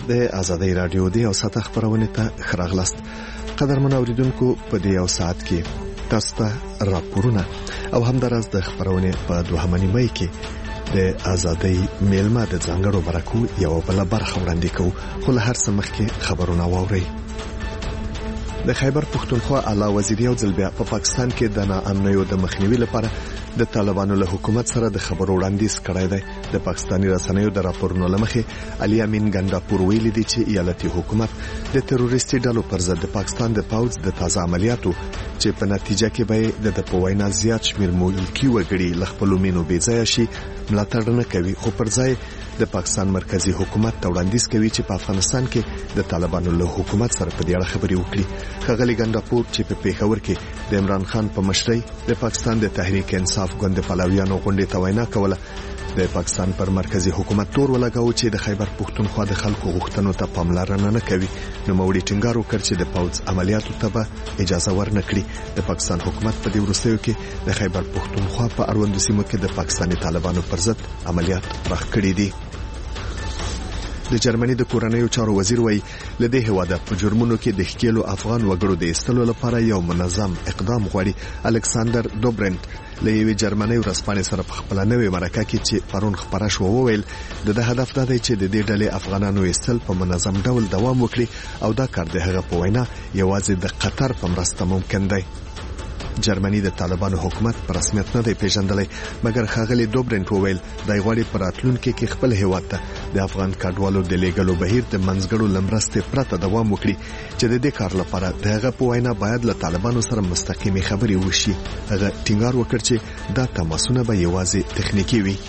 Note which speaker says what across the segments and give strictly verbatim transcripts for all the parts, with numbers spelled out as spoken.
Speaker 1: د آزادۍ رادیو دی او ساته خبرونه ته خراغلاست. قدرمن اوریدونکو په دې یو ساعت کې تاسو ته راپورونه او همدارس د خبرونه په دوهمه نیمه کې د آزادۍ میلمه د ځانګړو برکو یو بل برخه وړاندې کوو. خو له هر څه مخکې خبرونه واورئ. د خیبر پښتونخوا اعلی وزیر یو ځل بیا په پاکستان کې د ناامنیو د مخنیوي لپاره د طالبانو له حکومت سره د خبرو وړاندیز کړی دی. د پاکستاني رسنیو د راپورونو لمخې علي امین ګنداپور ویلي دی چې ایالتي حکومت د تروریستي ډلو پر ضد د پاکستان د پوځ د تازه عملیاتو چې په نتیجه کې به د په وینا زیات شمیر ملکی وګړي ل خپل مینو بې ځای شي ملاتړ نه کوي، خو پر ځای د پاکستان مرکزی حکومت ته وړاندیز کوي چې په افغانستان کې د طالبانو له حکومت سره په دې اړه خبرې وکړي. ښاغلي ګنداپور چې په پیښور کې د عمران خان په مشرۍ د پاکستان د تحریک انصاف ګوند پلویانو غونډې ته وینا کوله، د پاکستان پر مرکزی حکومت تور ولګاو چې د خیبر پښتونخوا د خلکو غوښتنو ته پاملرنه نه کوي. نو موري ټینګار وکړ چې د پوځ عملیاتو ته به اجازه ورنکړي. د پاکستان حکومت په دې وروستیو کې د خیبر پښتونخوا په اړوندو سیمو کې د پاکستاني طالبانو پر ضد عملیات پراخ کړي دي. د جرمني د کورنیو چارو وزیر وایي لدې هواده په جرمونو کې د ښکیلو افغان وګړو د ایستلو لپاره یو منظم اقدام غواړي. الکساندر دوبرنت له یوې جرمنۍ ورځپاڼې سره په خپله نوې مرکه کې چې پرون خپره شوه وویل د ده هدف دا دی چې د دې ډلې افغانانو ایستل په منظم ډول دوام وکړي او دا کار د هغه په وینا یوازې د قطر په مرسته ممکن دی. جرمني د طالبانو حکومت په رسمیت نه دی پیژندلی، مګر ښاغلي دوبرنټ وویل دای غواړي په راتلونکي کې خپل هیواد ته د افغان کډوالو د لیږلو بهیر د منځګړو له مرستې پرته دوام وکړي چې د دې کار لپاره د هغه په وینا باید له طالبانو سره مستقیمې خبرې وشي. هغه ټینګار وکړ چې دا تماسونه به یوازې تخنیکي وي.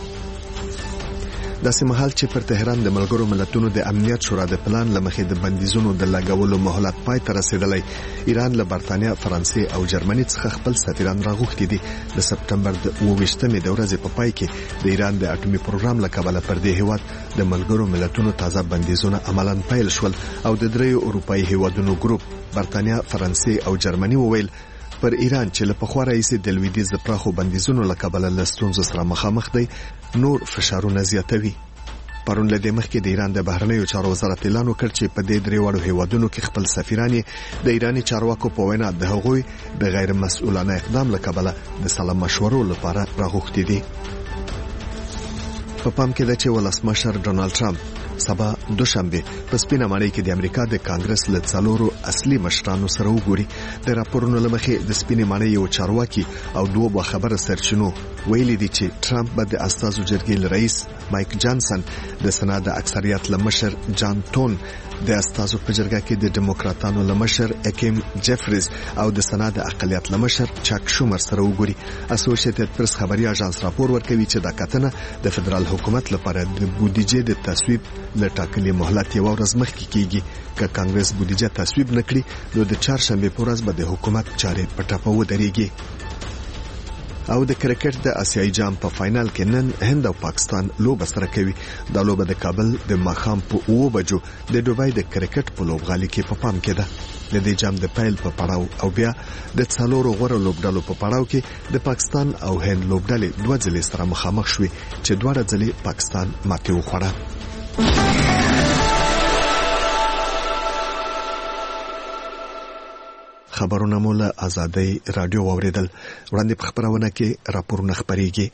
Speaker 1: داسې مهال چې پر تهران د ملګرو ملتونو د امنیت شورا د پلان لمخې د بندیزونو د لګولو مهلت پای ته رسیدلی، ایران له برتانیا، فرانسې او جرمني څخه خپل سفیران راغوښتي دي. د سپټمبر د اوه ویشتمې د ورځې په پای کې د ایران د اټومي پروګرام له کبله پر دې هیواد د ملګرو ملتونو تازه بندیزونه عملاً پیل شول او د دریو اروپایي هیوادونو ګروپ برتانیا، فرانسې او جرمني وویل پر ایران چې له پخوا راهیسې د لویدیځ د پراخو بندیزونو له کبله له ستونزو سره مخامخ دی، نور فشارونه زیاتوي. پرون له دې مخکې د ایران د بهرنیو چارو وزارت اعلان وکړ چې په دې دریوړو هیوادونو کې خپل سفیران د ایرانی چارواکو په وینا د هغوی د غیر مسؤلانه اقدام له کبله د سلا مشورو لپاره راغوښتي دي. په پام کې ده چې ولسمشر ډونالد ټرمپ سبا دوشنبه په سپینه ماڼۍ کې د امریکا د کانګرس له څلورو اصلي مشرانو سره وګوري. د راپورونو لمخې د سپینې ماڼۍ یو چارواکي او دوه باخبره سرچینو ویلي دي چې ټرمپ به د استازو جرګې رئیس مایک جانسن، د سنا د اکثریت لمشر جان تون، د استازو په جرګه کې د ډیموکراتانو لمشر اکیم جفریز او د سنا د اقلیت لمشر چاک شومر سره وګوري. اسوسییټډ پریس خبري اژانس راپور ورکوي چې دا کتنه د فدرال حکومت لپاره د بودیجې د تصویب له ټاکلي مهلت یو ورځ مخکې کیږي. که کانګرس بودیجه تصویب نکړي نو د چهارشنبه په ورځ به د حکومت چارې په ټاپه ودرېږي. او د کرکټ د آسیایي جام په فائنل کې نن هند او پاکستان لوبه سره کوي. دا لوبه د کابل د ماښام په اوه بجو د دوبۍ د کرکټ په لوبغالي کې په پام کې ده. د دې جام د پیل په پړاو او بیا د څلورو غوړو لوبډلو په پړاو کې د پاکستان او هند لوبډلې دوه ځلې سره مخامخ شوې چې دواړه ځلې پاکستان ماتې وخوړه. خبرونه مو له آزادۍ رادیو واوریدل. وړاندې په خبرونه کې راپورونه خبريږي.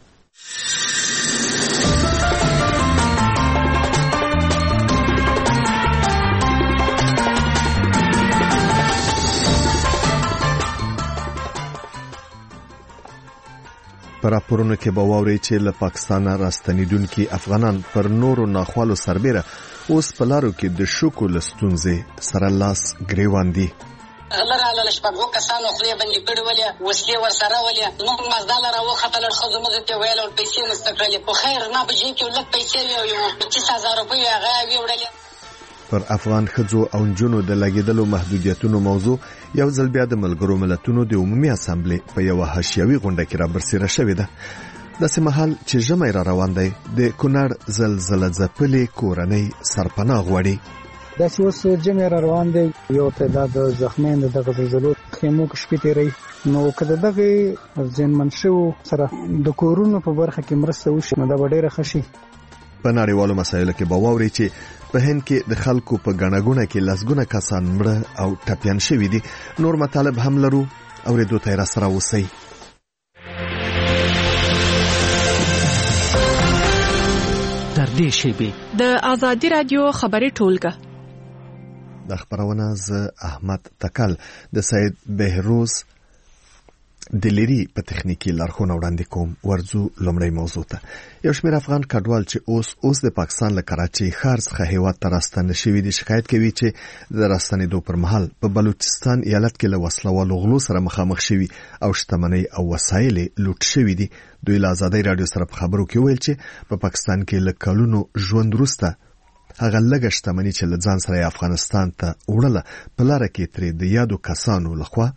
Speaker 1: پر راپورونو کې به واوري چې له پاکستان راستنیدونکو افغانان پر نورو ناخوالو سربېره اوس په لارو کې د شوکو لستونځي سره لاس ګریوان دي.
Speaker 2: لره لاله شپږو کسانو خو یې باندې کړي ولې وسلې ورسره ولې موږ مزداله راوخته لر خو زموږ ته ویل او پیسې مستقلې په خیر نه بجې کې لږ پیسې یو پچیس هزار روپۍ هغه ویوړلې.
Speaker 1: پر افغان ښځو او نجونو د لګیدلو محدودیتونو موضوع یو ځل بیا د ملګرو ملتونو د عمومي اسامبلې په یو حاشیوي غونډه کې رابرسېره شوې ده. داسې مهال چې ژمی را روان دی د کونړ زلزله ځپلې کورنۍ سرپناه غواړي.
Speaker 3: داسې اوس جمع را روان دی، یو تعداد زخمیان دغه زلزلو خیمو کې شپې تیری، نو کله دغه ځینمن شو سره د کورونو په برخه کې مرسته وشي نو دا ډیره ښه شي.
Speaker 1: په نړیوالو مسایلو کې به واوري چې په هند کې د خلکو په غناګونه کې لسګونه کسان مړه او ټپيان شوي دي. نور مطالب هم لرو اوریدو ته را سره اوسئ.
Speaker 4: تر دې شیبې د آزادي رادیو خبري ټولګه
Speaker 1: د خبرونه ز احمد تکل د سید بهروز دلیری په تخنیکی لارښوونه وړاندې کوم. ورځو لومړی موضوع ته. یو شمېر افغان کډوال چې اوس اوس د پاکستان له کراچۍ ښار څخه هیواد ته راستنه شوي دي شکایت کوي چې د راستنېدو پر مهال په بلوچستان ایالت کې له وسلوالو غلو سره مخامخ شوي او شتمنۍ او وسایل لوټ شوي دي. دوی له آزادۍ رادیو سره په خبرو کې ویل چې په پا پاکستان کې له کلونو ژوند وروسته هغه لږه شتمنۍ چې له ځان سره افغانستان ته وړله په لاره کې ترې د یادو کسانو لخوا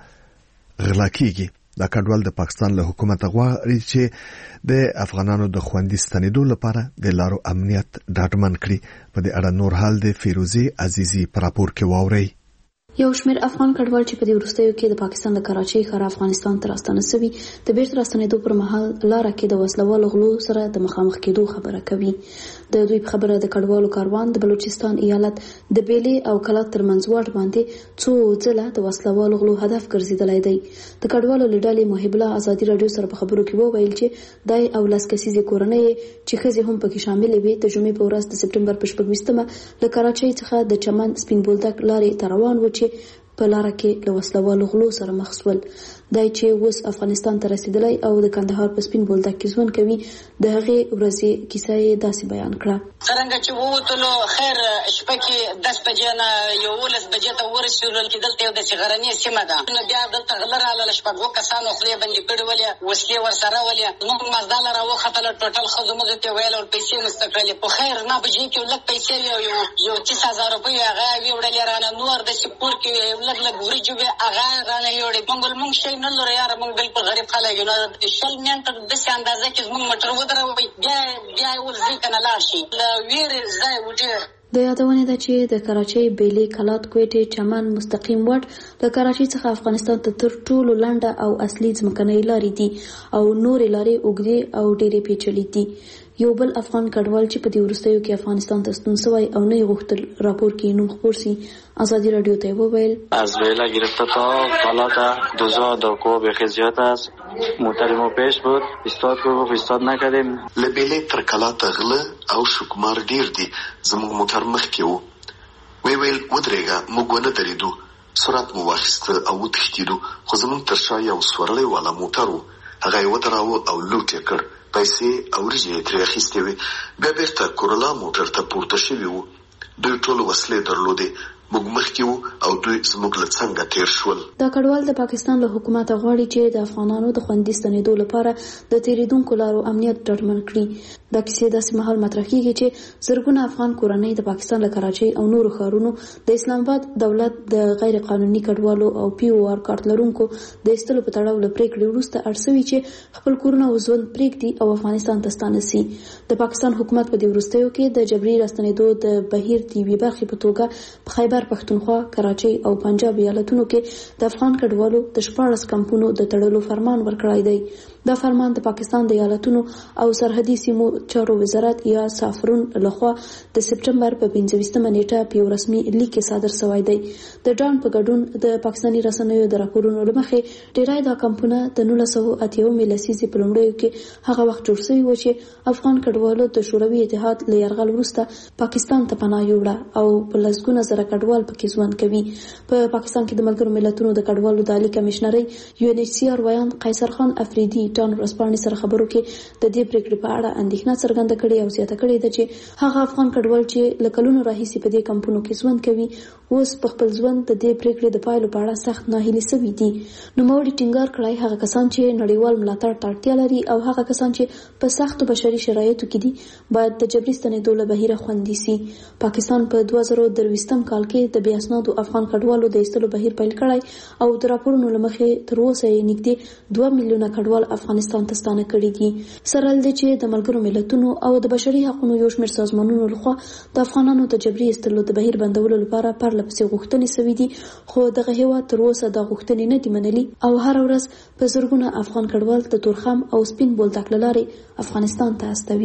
Speaker 1: غلا کیږي. دا کډوال د پاکستان له حکومت غواړي چې د افغانانو د خوندي ستنېدو لپاره د لارو امنیت ډاډمن کړي. په دې اړه نور حال د فیروزي عزیزي په راپور کې واورئ.
Speaker 5: یو شمېر افغان کډوال چې په دې وروستیو کې د پاکستان د کراچۍ ښار افغانستان ته راستانه شوي د بیرته راستنېدو پر مهال لاره کې د وسلوالو غلو سره د مخامخ کېدو خبره کوي. د دوی په خبره د کډوالو کاروان د بلوچستان ایالت د بیلې او کلات ترمنځ واټ باندې څو ځله د وسلوالو غلو هدف ګرځېدلی دی. د کډوالو له ډلې محب الله آزادي رادیو سره په خبرو کې وویل چې دای او لس کسیزې کورنۍ چې ښځې هم پکې شاملې وې د جمعې په ورځ د سپټمبر په شپږویشتمه له کراچۍ څخه د چمن سپین بولدک لارې ته روان و چې په لاره کې له وسلوالو غلو سره مخ شول. دای چې اوس افغانستان ته رسیدلی او د کندهار په سپین بولدک کې ژوند کوي د هغې ورځې کیسه یې داسې بیان کړه.
Speaker 2: څرنګه چې ووتلو خیر شپه کې دس بجې نه یولس بجې ته ورسېدل چې دلته یو داسې غرنۍ سیمه ده. نو بیا دلته غله راغله شپږ اووه کسانو خولې بندې کړې ولې وسلې ورسره ولې موږ مزدله راوختله ټوټل ښځو موږ ته ویل او پیسې مو زده کړلې. خو خیر نه بجې کې لږ پیسې وې یو تیس هزار روپۍ هغه یې وړلې رانه نور داسې پور کې لږ لږ وریجې وې هغه رانه یوړې. موږ موږ شی نه لرو یاره موږ بالکل غریب خلک یو. نو شل منټه داسې اندازه کې زموږ موټر ودروي بیا بیا یې ورځي که نه لاړ شي له ویرې ځای وډېر.
Speaker 5: د یادونې ده چې د کراچۍ بیلې کلات کوټې چمن مستقیم واټ د کراچۍ څخه افغانستان ته تر ټولو لنډه او اصلي ځمکنۍ لارې دي او نورې لارې اوږدې او ډېرې پیچلې دي. یو بل افغان کډوال چې په دې وروستیو کې افغانستان ته ستون شوی او نه یې غوښتل راپور کې نوم خپور سي آزادی رادیو ته وویل
Speaker 6: از ویلا گرفته تا کلات دوزا داکو بخی زیاد است موترمو پیش بود استاد کو استاد نکردیم
Speaker 7: لبیلې تر کلات غله او شکمار ډیر دي زموږ موټر مخ کې وو وی ویل ودرېګه موږ ونه درېدو سرعت مو واخیسته او وتښتېدو خو زموږ تر شا یو سورلی والا موټر و هغه یې ودراوه او لوټ یې کړ پیسې او وریجې یې ترې اخیستې وې بیا بېرته کورولا موټر ته پورته شوي وو دوی ټولو وسلې درلودې موږ مخکې وو او دوی زموږ له څنګه تېر شول.
Speaker 5: دا کډوال د پاکستان له حکومته غواړي چې د افغانانو د خوندي ستنېدو لپاره د تېرېدونکو لارو امنیت ډاډمن کړي. دا کیسې داسې مهال مطرح کېږي چې زرګونه افغان کورنۍ د پاکستان له کراچۍ او نورو ښارونو د اسلام آباد دولت د غیر قانوني کډوالو او پی او آر کارت لرونکو د ایستلو په تړاو له پرېکړې وروسته اړ شوي چې خپل کورونه او ژوند پرېږدي او افغانستان ته ستانه سي. د پاکستان حکومت په دې وروستیو کې د جبري راستنېدو د بهیر د یوې برخې په توګه په خیبر پښتونخوا کراچۍ او پنجاب ایالتونو کې د افغان کډوالو د شپاړس کمپونو د تړلو فرمان ورکړی دی. دا فرمان د پاکستان د ایالتونو او سرحدي سیمو چارو وزارت یا سافرون لخوا د سپټمبر په پنځه ویشتمه نیټه په یو رسمي لیک کې صادر شوی دی. د ډان په ګډون د پاکستاني رسنیو د راپورونو له مخې ډیری دا کمپونه د نولس سوه اتیاومې لسیزې په لومړیو کې هغه وخت جوړ شوي وو چې افغان کډوالو د شوروي اتحاد له یرغل وروسته پاکستان ته پناه یوړه او په لسګونه زره کډوال پکې ژوند کوي. په پاکستان کې د ملګرو ملتونو د کډوالو د عالي کمشنرۍ یو ان ایچ سی آر ویان قیصر خان افریدي ټان ورځپاڼې سره خبرو کې د دې پریکړې په اړه اندېښنه څرګنده کړې او زیاته کړې ده چې هغه افغان کډوال چې له کلونو راهیسې په دې کمپونو کې ژوند کوي اوس په خپل ژوند د دې پریکړې د پایلو په اړه سخت ناهیلي شوي دي. نوموړي ټینګار کړی هغه کسان چې نړیوال ملاتړ ته اړتیا لري او هغه کسان چې په سختو بشري شرایطو کې دي باید د جبري ستنېدو له بهیره خوندي سي. پاکستان په دوه زره درویشتم کال کې د بې اسنادو افغان کډوالو د ایستلو بهیر پیل کړی او د راپورونو له مخې تر اوسه یې نږدې دوه میلیونه کډوال افغانستان ته ستانه کړي دي. سره له دې چې د ملګرو ملتونو او د بشري حقوقو یو شمېر سازمانونو لخوا د افغانانو د جبري ایستلو د بهیر بندولو لپاره پرله پسې غوښتنې شوې دي خو دغه هېواد تر اوسه دا غوښتنې نه دي منلي او هره ورځ په زرګونه افغان کډوال د تورخم او سپین بولدک له لارې افغانستان ته استوي.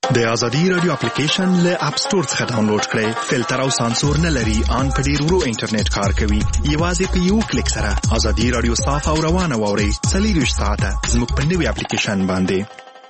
Speaker 8: د ازادي رادیو اپلیکیشن له اپ ستور څخه ډاونلوډ کړئ. فلټر او سانسور نه لري، ان په ډیر ورو انټرنیټ کار کوي. یوازې په یو کلیک سره ازادي رادیو صاف او روانه واورئ. څلور ساعته زموږ په نوي اپلیکیشن باندې.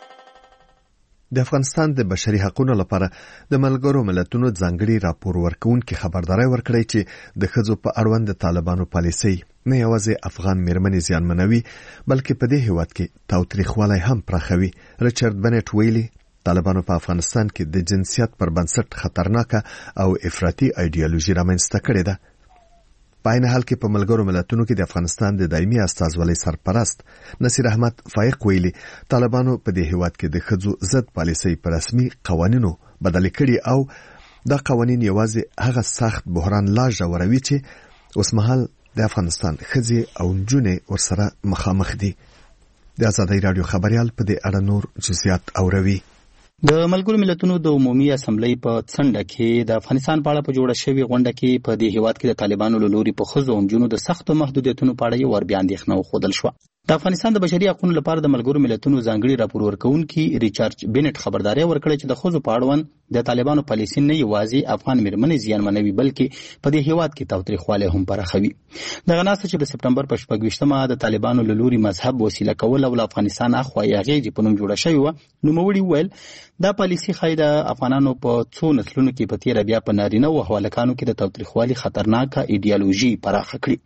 Speaker 1: د افغانستان د بشري حقوقو لپاره د ملګرو ملتونو ځانګړي راپور ورکونکي خبرداري ورکړی چې د ښځو په اړوند د طالبانو پالیسۍ نه یوازې افغان میرمنې زیانمنوي بلکې په دې هیواد کې تاوتریخوالی هم پراخوي. ریچارډ بنټ ویلي طالبانو په افغانستان کې د جنسیت پر بنسټ خطرناکه او افراطي ایډیالوژي رامنځته کړې ده. په عین حال کې په ملګرو ملتونو کې د افغانستان د دایمي استازولۍ سرپرست نصیر احمد فائق ویلي طالبانو په دې هیواد کې د ښځو ضد پالیسۍ په رسمي قوانینو بدل کړي او دا قوانین یوازې هغه سخت بحران لا ژوروي چې اوسمهال د افغانستان ښځې او نجونې ورسره مخامخ دي. د ازادۍ رادیو خبريال په دې اړه نور جزئیات اوروي.
Speaker 9: د ملګرو ملتونو د عمومي اسمبلی په څنډه کې د افغانستان په اړه په جوړه شوې غونډه کې په دې هیواد کې د طالبانو له لوري په ښځو او نجونو د سختو محدودیتونو په اړه یو ور بیا اندېښنه وښودل شوه. د افغانستان د بشري حقوقو لپاره د ملګرو ملتونو ځانګړي راپور ورکونکي ریچارډ بنټ خبرداري ورکړه چې د ښځو په اړوند د طالبانو پالیسي نه یوازې افغان میرمنې زیانمنوي بلکې په دې هیواد کې تاوتریخوالی هم پراخوي. دغه ناسته چې د سپټمبر په شپږویشتمه د طالبانو له لوري مذهب وسیله کول او له افغانستان اخوا یې اغېزې په نوم جوړه شوې وه، نوموړي وویل دا پالیسي ښایي د افغانانو په څو نسلونو کې په تېره بیا په نارینه او هلکانو کې د تاوتریخوالي خطرناکه ایډیالوژي پراخه کړي.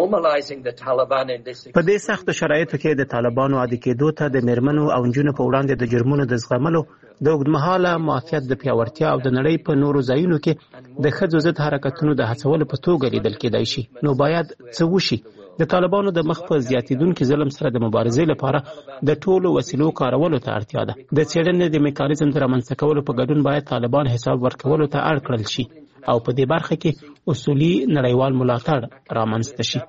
Speaker 10: په دې سختو شرایطو کې د طالبانو عادي کېدو ته د میرمنو او نجونو په وړاندې د جرمونو د زغملو د اوږدمهاله معافیت د پیاوړتیا او د نړۍ په نورو ځایونو کې د ښځو ضد حرکتونو د هڅولو په توګه لیدل کېدای شي. نو باید څه وشي؟ د طالبانو د مخ په زیاتېدونکي ظلم سره د مبارزې لپاره د ټولو وسیلو کارولو ته اړتیا ده. د څېړنې د میکانیزم د رامنځته کولو په ګډون باید طالبان حساب ورکولو ته اړ کړل شي او په دې برخه کې اصولي نړیوال ملاتړ رامنځته شي.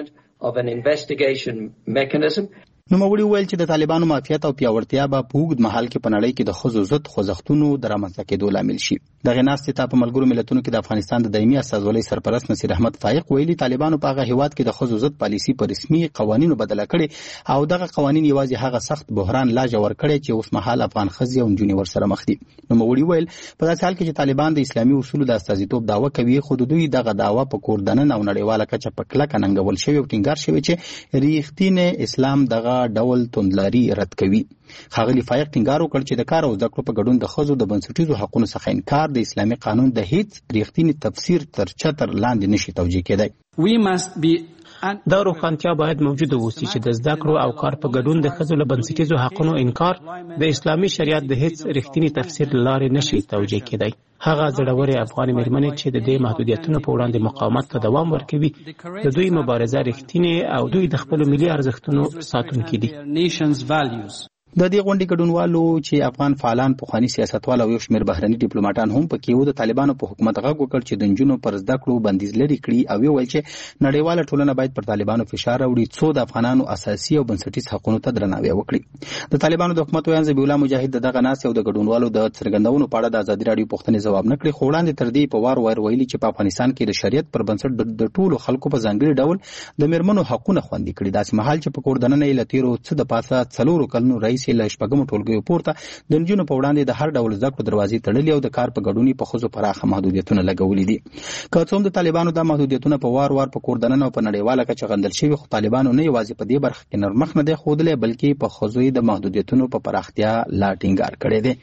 Speaker 9: نوموړي وویل چې د طالبانو معافیت او پیاوړتیا به په اوږد مهال کې په نړۍ کې د ښځو ضد خوځښتونو د رامنځته کېدو لامل شي. دغه ناستې ته په ملګرو ملتونو کې د افغانستان د دایمي استازولۍ سرپرست نصیر احمد فائق ویلي طالبانو په هغه هیواد کې د ښځو ضد پالیسي په رسمي قوانینو بدله کړي او دغه قوانین یوازې هغه سخت بحران لا ژور کړی چې اوس مهال افغان ښځې او نجونې ورسره مخ دي. نوموړي ویل په داسې حال کې چې طالبان د اسلامي اصولو د استازیتوب دعوه کوي خو د دوی دغه دعوه په کور دننه او نړیواله کچه په کلکه ننګول شوې او ټینګار شوی چې ریښتینی اسلام دغه ډول توندلاري رد کوي. ښاغلي فائق ټینګار وکړ چې د کار او زده کړو په ګډون د ښځو د بنسټیزو حقونو څخه انکار د اسلامي قانون د هیڅ ریښتیني تفسیر تر چتر لاندې نشي توجیه کېدی.
Speaker 10: دا روښانتیا باید موجوده اوسي چې د زده کړو او کار په ګډون د ښځو له بنسټیزو حقونو انکار د اسلامي شریعت د هیڅ ریښتیني تفسیر له لارې نشي توجیه کېدی. هغه زړورې افغاني میرمنې چې د دې محدودیتونو په وړاندې مقاومت ته دوام ورکوي د دوی مبارزه ریښتینې او دوی د خپلو ملي ارزښتونو ساتونکي دي.
Speaker 9: د دې غونډې ګډونوالو چې افغان فعالان پخواني سیاستوال او یو شمېر بهرني ډیپلوماټان هم پکې وو د طالبانو په حکومت غږ وکړ چې د نجونو پر زده کړو بندیز لرې کړي او ویل چې نړیواله ټولنه باید پر طالبانو فشار راوړي څو د افغانانو اساسي او بنسټیز حقونو ته درناوی وکړي. د طالبانو د حکومت ویاند ذبیح الله مجاهد دغه ناستې او د ګډونوالو د څرګندونو په اړه د ازادي راډیو پوښتنې ځواب نه کړي خو وړاندې تر دې په وار وار ویلي چې په افغانستان کې د شریعت پر بنسټ د ټولو خلکو په ځانګړي ډول د میرمنو حقونه خوندي کړي. داسې مهال چې په کور دننه یې له تېرو څه د پاسه څلورو کلونو راهیسې له شپږمو ټولګیو پورته د نجونو په وړاندې د هر ډول زده کړو دروازې تړلې او د کار په ګډون په ښځو پراخه محدودیتونه لګولي دي. که څه هم د طالبانو دا محدودیتونه په وار وار په کور دننه او په نړیواله کچه غندل شوي خو طالبانو نه یوازې په دې برخه کې نرمښت نه دی ښودلی بلکې په ښځو د محدودیتونو په پراختیا لا ټینګار کړی دی.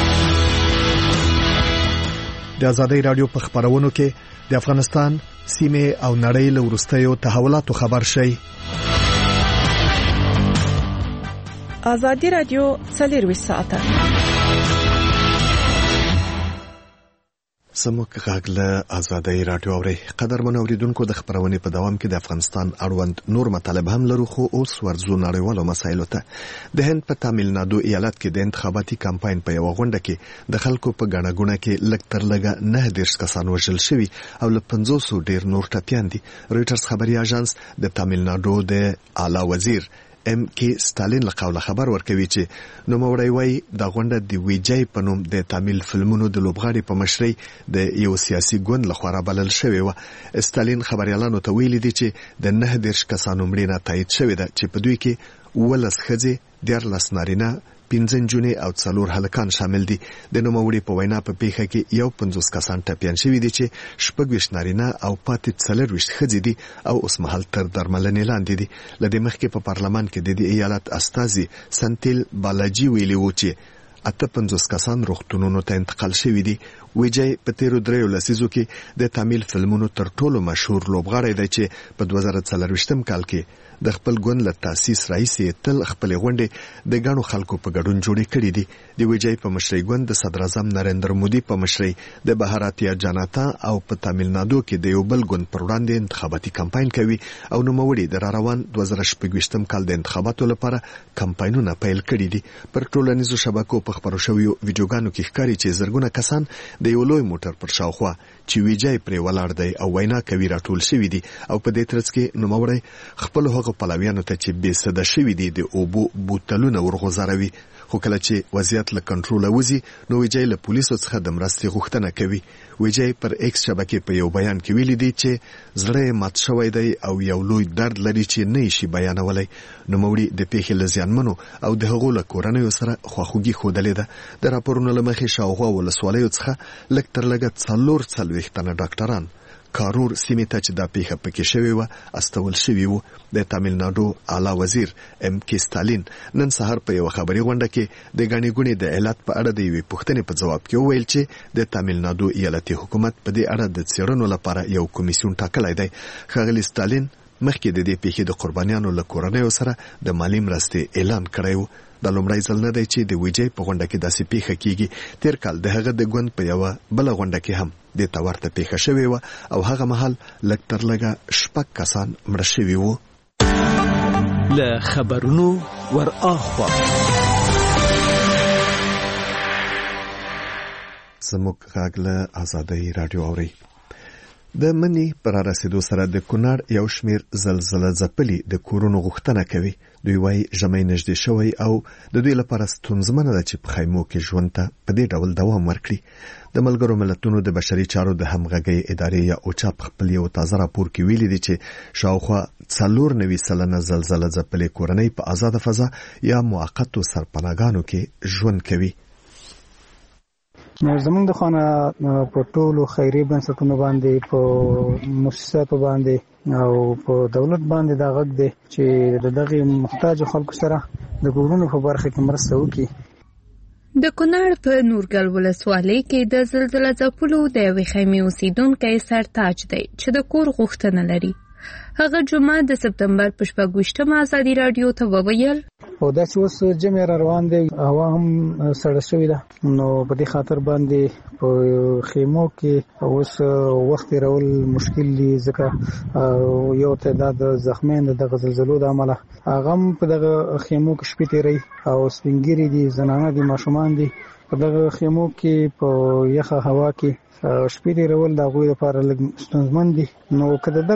Speaker 1: د ازادۍ رادیو په خبرونو کې د افغانستان سیمه او نړۍ له وروستیو تحولاتو خبر شي.
Speaker 4: ازادي رادیو څلور ساعته
Speaker 1: سموک غاغله ازادۍ رادیو اوري. قدرمن اوریدونکو د خبرونې په دوام کې د افغانستان اړوند نور مطالب هم لرو خو اوس ورزو نړیوالو مسایلو ته. د هند په تامل نادو ایالت کې د انتخاباتي کمپاین په یو غونډه کې د خلکو په غاڼه غونه کې لږ تر لږه نه دیرش کسان وژل شوي او له پنځوس ډیر نور ټپیان دي. رويټرز خبري اژانس د تامل نادو د اعلی وزیر ام کې ستالین له قوله خبر ورکوي چې نوموړی وایي د غونډه د ویجای په نوم د تامل فلمونو د لوبغاړي په مشرۍ د یو سیاسي ګوند لخوا بلل شوی و. ستالین خبريالانو ته ویلي دي چې د نه دیرش کسانو مړینه تایید شوې ده چې په دوی کې ولس ښځې دیارلس نارینه پنځه نجونې او څلور هلکان شامل دي. د نوموړي په وینا په پیښه کې یو پنځوس کسان ټپیان شوي دي چې شپږ ویشت نارینه او پاتې څلور ویشت ښځې دي او اوس مهال تر درملنې لاندې دي. له دې مخکې په پارلمان کې د دې ایالت استازي سنتیل بالاجي ویلي و چې اته پنځوس کسان روغتونونو ته انتقال شوي دي. ویجای په تیرو دریو لسیزو کې د تامل فلمونو تر ټولو مشهور لوبغاړی دی چې په دوه زره څلرویشتم کال کې د خپل ګوند له تاسیس راهیسې تل خپل غونډې د ګڼو خلکو په ګډون جوړې کړې دي. د ویجای په مشرۍ ګوند د صدر اعظم نریندر مودي په مشرۍ د بهاراتیا جنتا او په تامل نادو کې د یو بل ګوند پر وړاندې انتخاباتي کمپاین کوي او نوموړي د را روان دوه زره شپږویشتم کال د انتخاباتو لپاره کمپاینونه پیل کړي دي. پر ټولنیزو شبکو په خبرو شویو ویډیوګانو کې ښکاري چې زرګونه کسان د یو لوی موټر پر شاوخوا چې ویجای پرې ولاړ دی او وینا کوي راټول شوي دي او په دې ترڅ کې نوموړی خپل هغه پلویانو ته چې بې سده شوي دي د اوبو بوتلونه ورغوځاروي. خو کله چې وضعیت له کنټروله وځي نو ویجای له پولیسو څخه د مرستې غوښتنه کوي. ویجای پر ایکس شبکې په یو بیان کې ویلي دي چې زړه مات شوی دی او یو لوی درد لري چې نه شي بیانولی. نوموړي د پیښې له زیانمنو او د هغو له کورنیو سره خواخوږي ښودلې ده. د راپورونو له مخې شاوخوا ولسوالیو څخه لږ تر لږه څلور څلوېښت تنه ډاکټران کارور سیمې ته چې دا پیښه پکې شوې وه استول شوي وو. د تامل ناډو اعلی وزیر ام کې ستالین نن سهار په یو خبري غونډه کې د غاڼې ګونې د علت په اړه د یوې پوښتنې په ځواب کې وویل چې د تامل ناډو ایالتي حکومت په دې اړه د څېړنو لپاره یو کمیسیون ټاکلی دی. ښاغلي ستالین مخکې د دې پیښې د قربانیانو له کورنیو سره د مالي مرستې اعلان کړی و. د لومړی ځل نه دی چې د ویجای په غونډه کې داسې پیښه کیږي. تیر کال د هغه د ګوند په یوه بله غونډه کې هم د ته ورته پیښه شوې وه او هغه مهال لږ تر لږه شپږ کسان مړه شوي وو.
Speaker 11: له خبرونو ور اخوا
Speaker 1: زموږ غږ له آزادۍ راډیو اورئ. د منی پر رسیدو سره د کونړ یو شمیر زلزلہ ځپلي د کورونو غوښتنه کوي. دوی وايي ژمی نږدې شوی او د دوی لپاره ستونزمنه ده چې په خیمو کې ژوند ته په دې ډول دوام ورکړي. د ملګرو ملتونو د بشري چارو د همغږۍ ادارې یا اوچا په خپل یو تازه راپور کې ویلي دي چې شاوخوا څلور نوي سلنه زلزلہ ځپلي کورنۍ په آزاده فضا یا موقتو سرپناهګانو کې ژوند کوي.
Speaker 3: زمونږ د خانه په ټولو خیري بنسټونو باندې په مؤسساتو باندې او په دولت باندې دا غږ دی چې د دغه محتاج خلکو سره د کورونو په برخه کې مرسته وکړي.
Speaker 12: د کونړ په نورګل ولسوالۍ کې د زلزلہ ځپلو د یوې خیمې اوسیدونکی سرتاج دی چې د کور غوښتنه لري. هغه جمعه د سپتمبر په شپږویشتمه ازادي راډیو ته وویل
Speaker 3: او دا چې اوس جمع را روان دی هوا هم سړه شوې ده نو په دې خاطر باندې په خیمو کې اوس وخت رول مشکل دي ځکه یو تعداد زخمیان د زلزلو د عمله هغه په دغه خیمو کې شپې تیري او سپینګری دي زنانه دي ماشومان دي په دغه خیمو کې په یخه هوا کې شپې تیرول د هغوی لپاره لږ ستونزمن دي. نو که د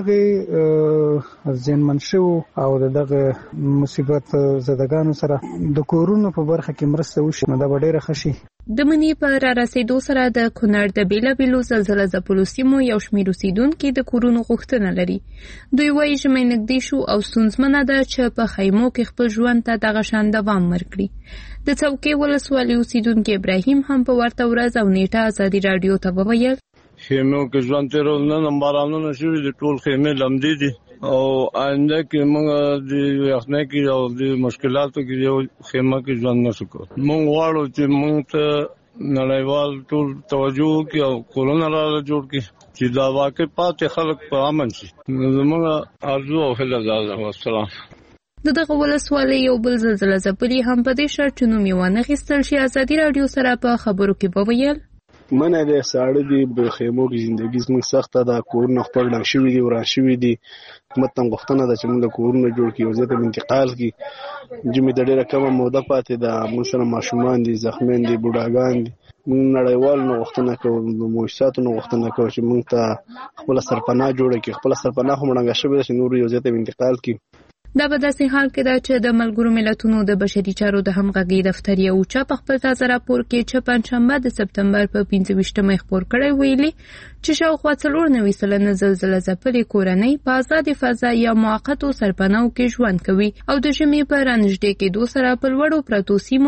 Speaker 3: دغه زیانمن شو او د دغه مصیبت زدګانو سره د کورونو په برخه کې مرسته وشي نو دا به ډېره ښه شي.
Speaker 12: د منی په را رسیدو سره د کونړ د بیلابیلو زلزلہ ځپلو سیمو یو شمېر اوسیدونکي د کورونو غوښتنه لري. دوی وایي ژمی نږدې شو او ستونزمنه ده چې په خیمو کې خپل ژوند ته دغه شان دوام ورکړي. د څوکۍ ولسوالۍ اوسیدونکي ابراهیم هم په ورته ورځ او نیټه ازادي راډیو ته وویل
Speaker 13: خیمو کې ژوند تېرول نن بارانونه شوي دي ټول خیمې لمدې دي او آینده کې موږ د یخنۍ کې او د مشکلاتو کې یو خیمه کې ژوند نشو کولی. موږ غواړو چې موږ ته نړیوال ټول توجه وکړي او کورونه راله جوړ کړي چې دا واقع پاتې خلک په امن شي. زموږ ارزو او هیله دا ده. والسلام.
Speaker 12: د دغه ولسوالۍ یو بل زلزلہ ځپلي هم په دې شرط چې نوم یې وانخیستل شي ازادي راډیو سره په خبرو کې وویل
Speaker 14: منه د ساړه دي په خیمو کې ژوندۍ زموږ سخته ده. کورونه خپل ډنګ شوي دي وران شوي دي. حکومت هم غوښتنه ده چې موږ کورونه جوړ کړي او زه ته انتقال کړي. جمعې د ډېره کمه موده پاتې ده. موږ سره ماشومان دي زخمیان دي بوډاګان دي. موږ نړیوال نو غوښتنه کوو د مؤسساتو نو غوښتنه کوو چې موږ ته خپل سرپناه جوړه کړي. خپل سرپناه هم ډنګه شوې ده چې نور یو ځای ته انتقال کړي.
Speaker 12: دا په داسې حال کې ده چې د ملګرو ملتونو د بشري چارو د همغږۍ دفتر یو اوچا په خپل تازه راپور کې چې پنجشنبه د سپتمبر په پنځه ویشتمه خپور کړی ویلي چې شاوخوا څلور نوي سلنه زلزلہ ځپلې کورنۍ په آزادې فضا یا موقتو سرپناهو کې ژوند کوي او د ژمي په رانږدې کېدو سره په لوړو پرتو سیمو کې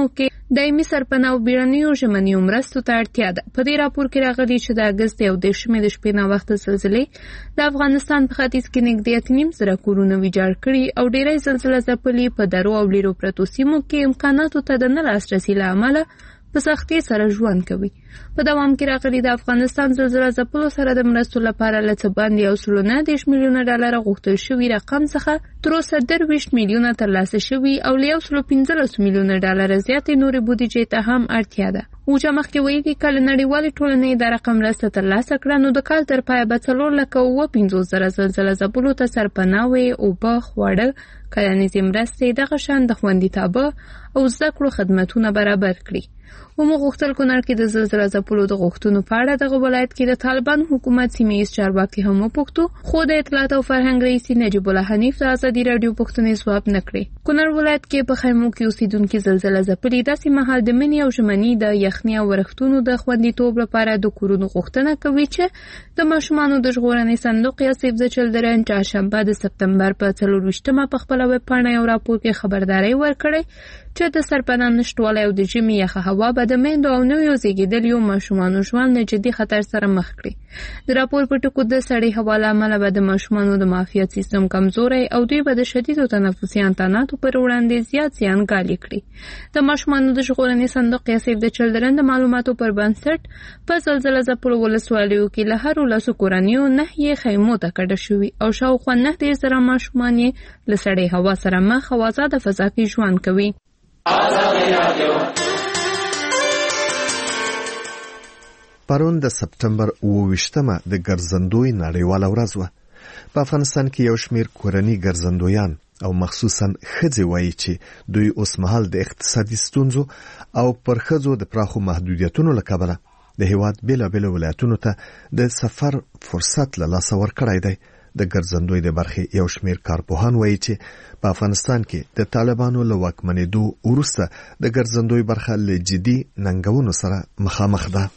Speaker 12: دایمي سرپناه او بیړنیو ژمنیو مرستو ته اړتیا ده. په دې راپور کې راغلي چې د اګست یو دېرشمې د شپې ناوخته زلزلې د افغانستان په ختیځ کې نږدې اته نیم زره کورونه ویجاړ کړي او ډېری زلزله ځپلي په درو او لیرو پرتو سیمو کې امکاناتو ته د نه لاسرسي له امله په سختۍ سره ژوند کوي. په دوام کې راغلي د افغانستان زلزله ځپلو سره د مرستو لپاره له څه باندې یو سل نه دېرش میلیونه ډالره غوښتل شوي رقم څخه تر اوسه درویشت میلیونه ترلاسه شوي او له یو سل پنځلس میلیونه ډالره زیاتې نورې بودیجې ته هم اړتیا ده. اوجه مخکې ویلي کله نړیوالې ټولنې دا رقم مرسته ترلاسه کړه نو د کال تر پایه به څلور لکه اووه پنځوس زره زلزله ځپلو ته سرپناوې، اوبه، خواړه، کرنیزې مرستې، دغه شان د خوندیتابه او زده کړو خدمتونه برابر کړي. ومو غوښتل کونړ کې د زلزله ځپلو د غوښتنو په اړه دغه ولایت کې د طالبان حکومت سیمه ییز چارواکي هم وپوښتو، خو د اطلاعات او فرهنګ رئیس نجیب الله حنیف د ازادي راډیو پوښتنې ځواب نه کړې. کونړ ولایت کې په خیمو کې اوسیدونکي زلزله ځپلي داسې مهال د مني او ژمني د یخني او ورښتونو د خوندیتوب لپاره د کورونو غوښتنه کوي چې د ماشومانو د ژغورنې صندوق یا سیف د چلډرن چهارشنبه د سپتمبر په څلرویشتمه په خپله ویبپاڼه یو راپور کې خبرداری ورکړی چې د سرپناه نشتوالی او د ژمي یخه هوا به د میندو او نویو زیږېدلیو ماشومانو ژوند له جدي خطر سره مخ کړي. د راپور په ټکو د سړې هوا له امله به د ماشومانو د معافیت سیستم کمزوری او دوی به د شدیدو تنفسي انتاناتو پر وړاندې زیات زیان ګالي کړي. د ماشومانو د ژغورنې صندوق یا سیف د چلډرن د معلوماتو پر بنسټ په زلزله ځپلو ولسوالیو کې له هرو لسو کورنیو نه یې خیمو ته کډه شوي او شاوخوا نه دېرش زره ماشومان یې له سړې هوا سره مخ او آزاده فضا کې ژوند کوي.
Speaker 1: پرون د سپتمبر اووه ویشتمه د ګرځندوی نړیواله ورځ وه. په افغانستان کې یو شمېر کورني ګرځندویان او مخصوصا ښځې وایي چې دوی اوس مهال د اقتصادي ستونزو او پر ښځو د پراخو محدودیتونو له کبله د هېواد بېلابېلو ولایتونو ته د سفر فرصت له لاسه ورکړی دی. د ګرځندوی د برخې یو شمېر کارپوهان وایي چې په افغانستان کې د طالبانو له واکمنېدو وروسته د ګرځندوی برخه له جدي ننګونو سره مخامخ ده.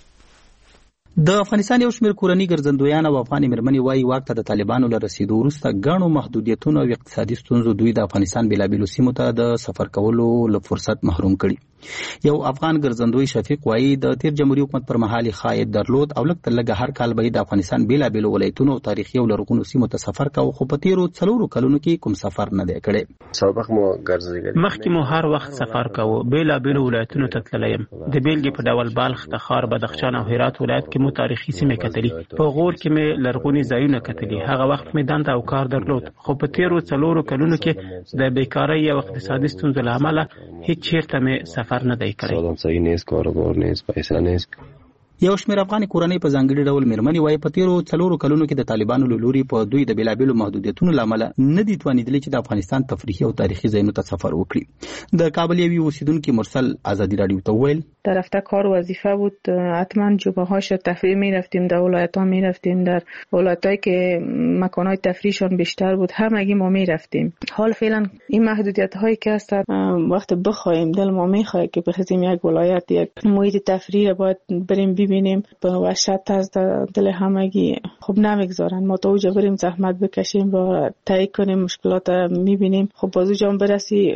Speaker 9: د افغانستان یو شمېر کورني ګرځندویان او افغاني مېرمنې وایي واک ته د طالبانو له رسېدو وروسته ګڼو محدودیتونو او اقتصادي ستونزو دوی د افغانستان بېلابېلو سیمو ته د سفر کولو له فرصت محروم کړي. یو افغان ګرځندوی شفیق وایي د تیر جمهوریت حکومت پر مهال یې عاید درلود او لږ تر لږه هر کال به د افغانستان بېلابېلو ولایتونو او تاریخي او لرغونو سیمو ته سفر کاوه، خو په تیرو څلورو کلونو کې کوم سفر نه دی کړی.
Speaker 10: سابق مو ګرځېدلی مخکې مو هر وخت سفر کاوه، بېلابېلو ولایتونو ته تللی یم. د بېلګې په ډول بلخ، تخار، بدخشان او هرات ولایت کې مو تاریخي سیمې کتلي، په غور کې مې لرغوني ځایونه کتلي. هغه وخت مې دنده او کار درلود، خو په تیرو څلورو کلونو کې د بیکارۍ او اقتصادي ستونزو له امله هیڅ چیرته مې سفر نه دی کړی.
Speaker 15: صحیح نیست، کاروبار نیست، پیسې نیست.
Speaker 9: یو شمېر افغاني کورنۍ په ځانګړي ډول مېرمنې وایي په تیرو څلورو کلونو کې د طالبانو له لوري په دوی د بېلابېلو محدودیتونو له امله نه دي توانېدلي چې د افغانستان تفریحي او تاریخي ځایونو ته سفر وکړي. د کابل یوې اوسیدونکي مرسل ازادي راډیو ته وویل
Speaker 16: در رفته کار وظیفه بود، حتما جبهه هاش تفریح می رفتیم، در ولایت ها می رفتیم، در ولایت هایی که مکان های تفریحشان بیشتر بود همگی ما می رفتیم. حال فعلا این محدودیت هایی که هست وقت بخوایم دل ما می خواهد که بخوایم یک ولایت یک محیط تفریح باید بریم ببینیم، به وحشت از دل همگی خب نمیگذارن ما تا اونجا بریم زحمت بکشیم و تایید کنیم مشکلات می بینیم. خب باز اونجا برسی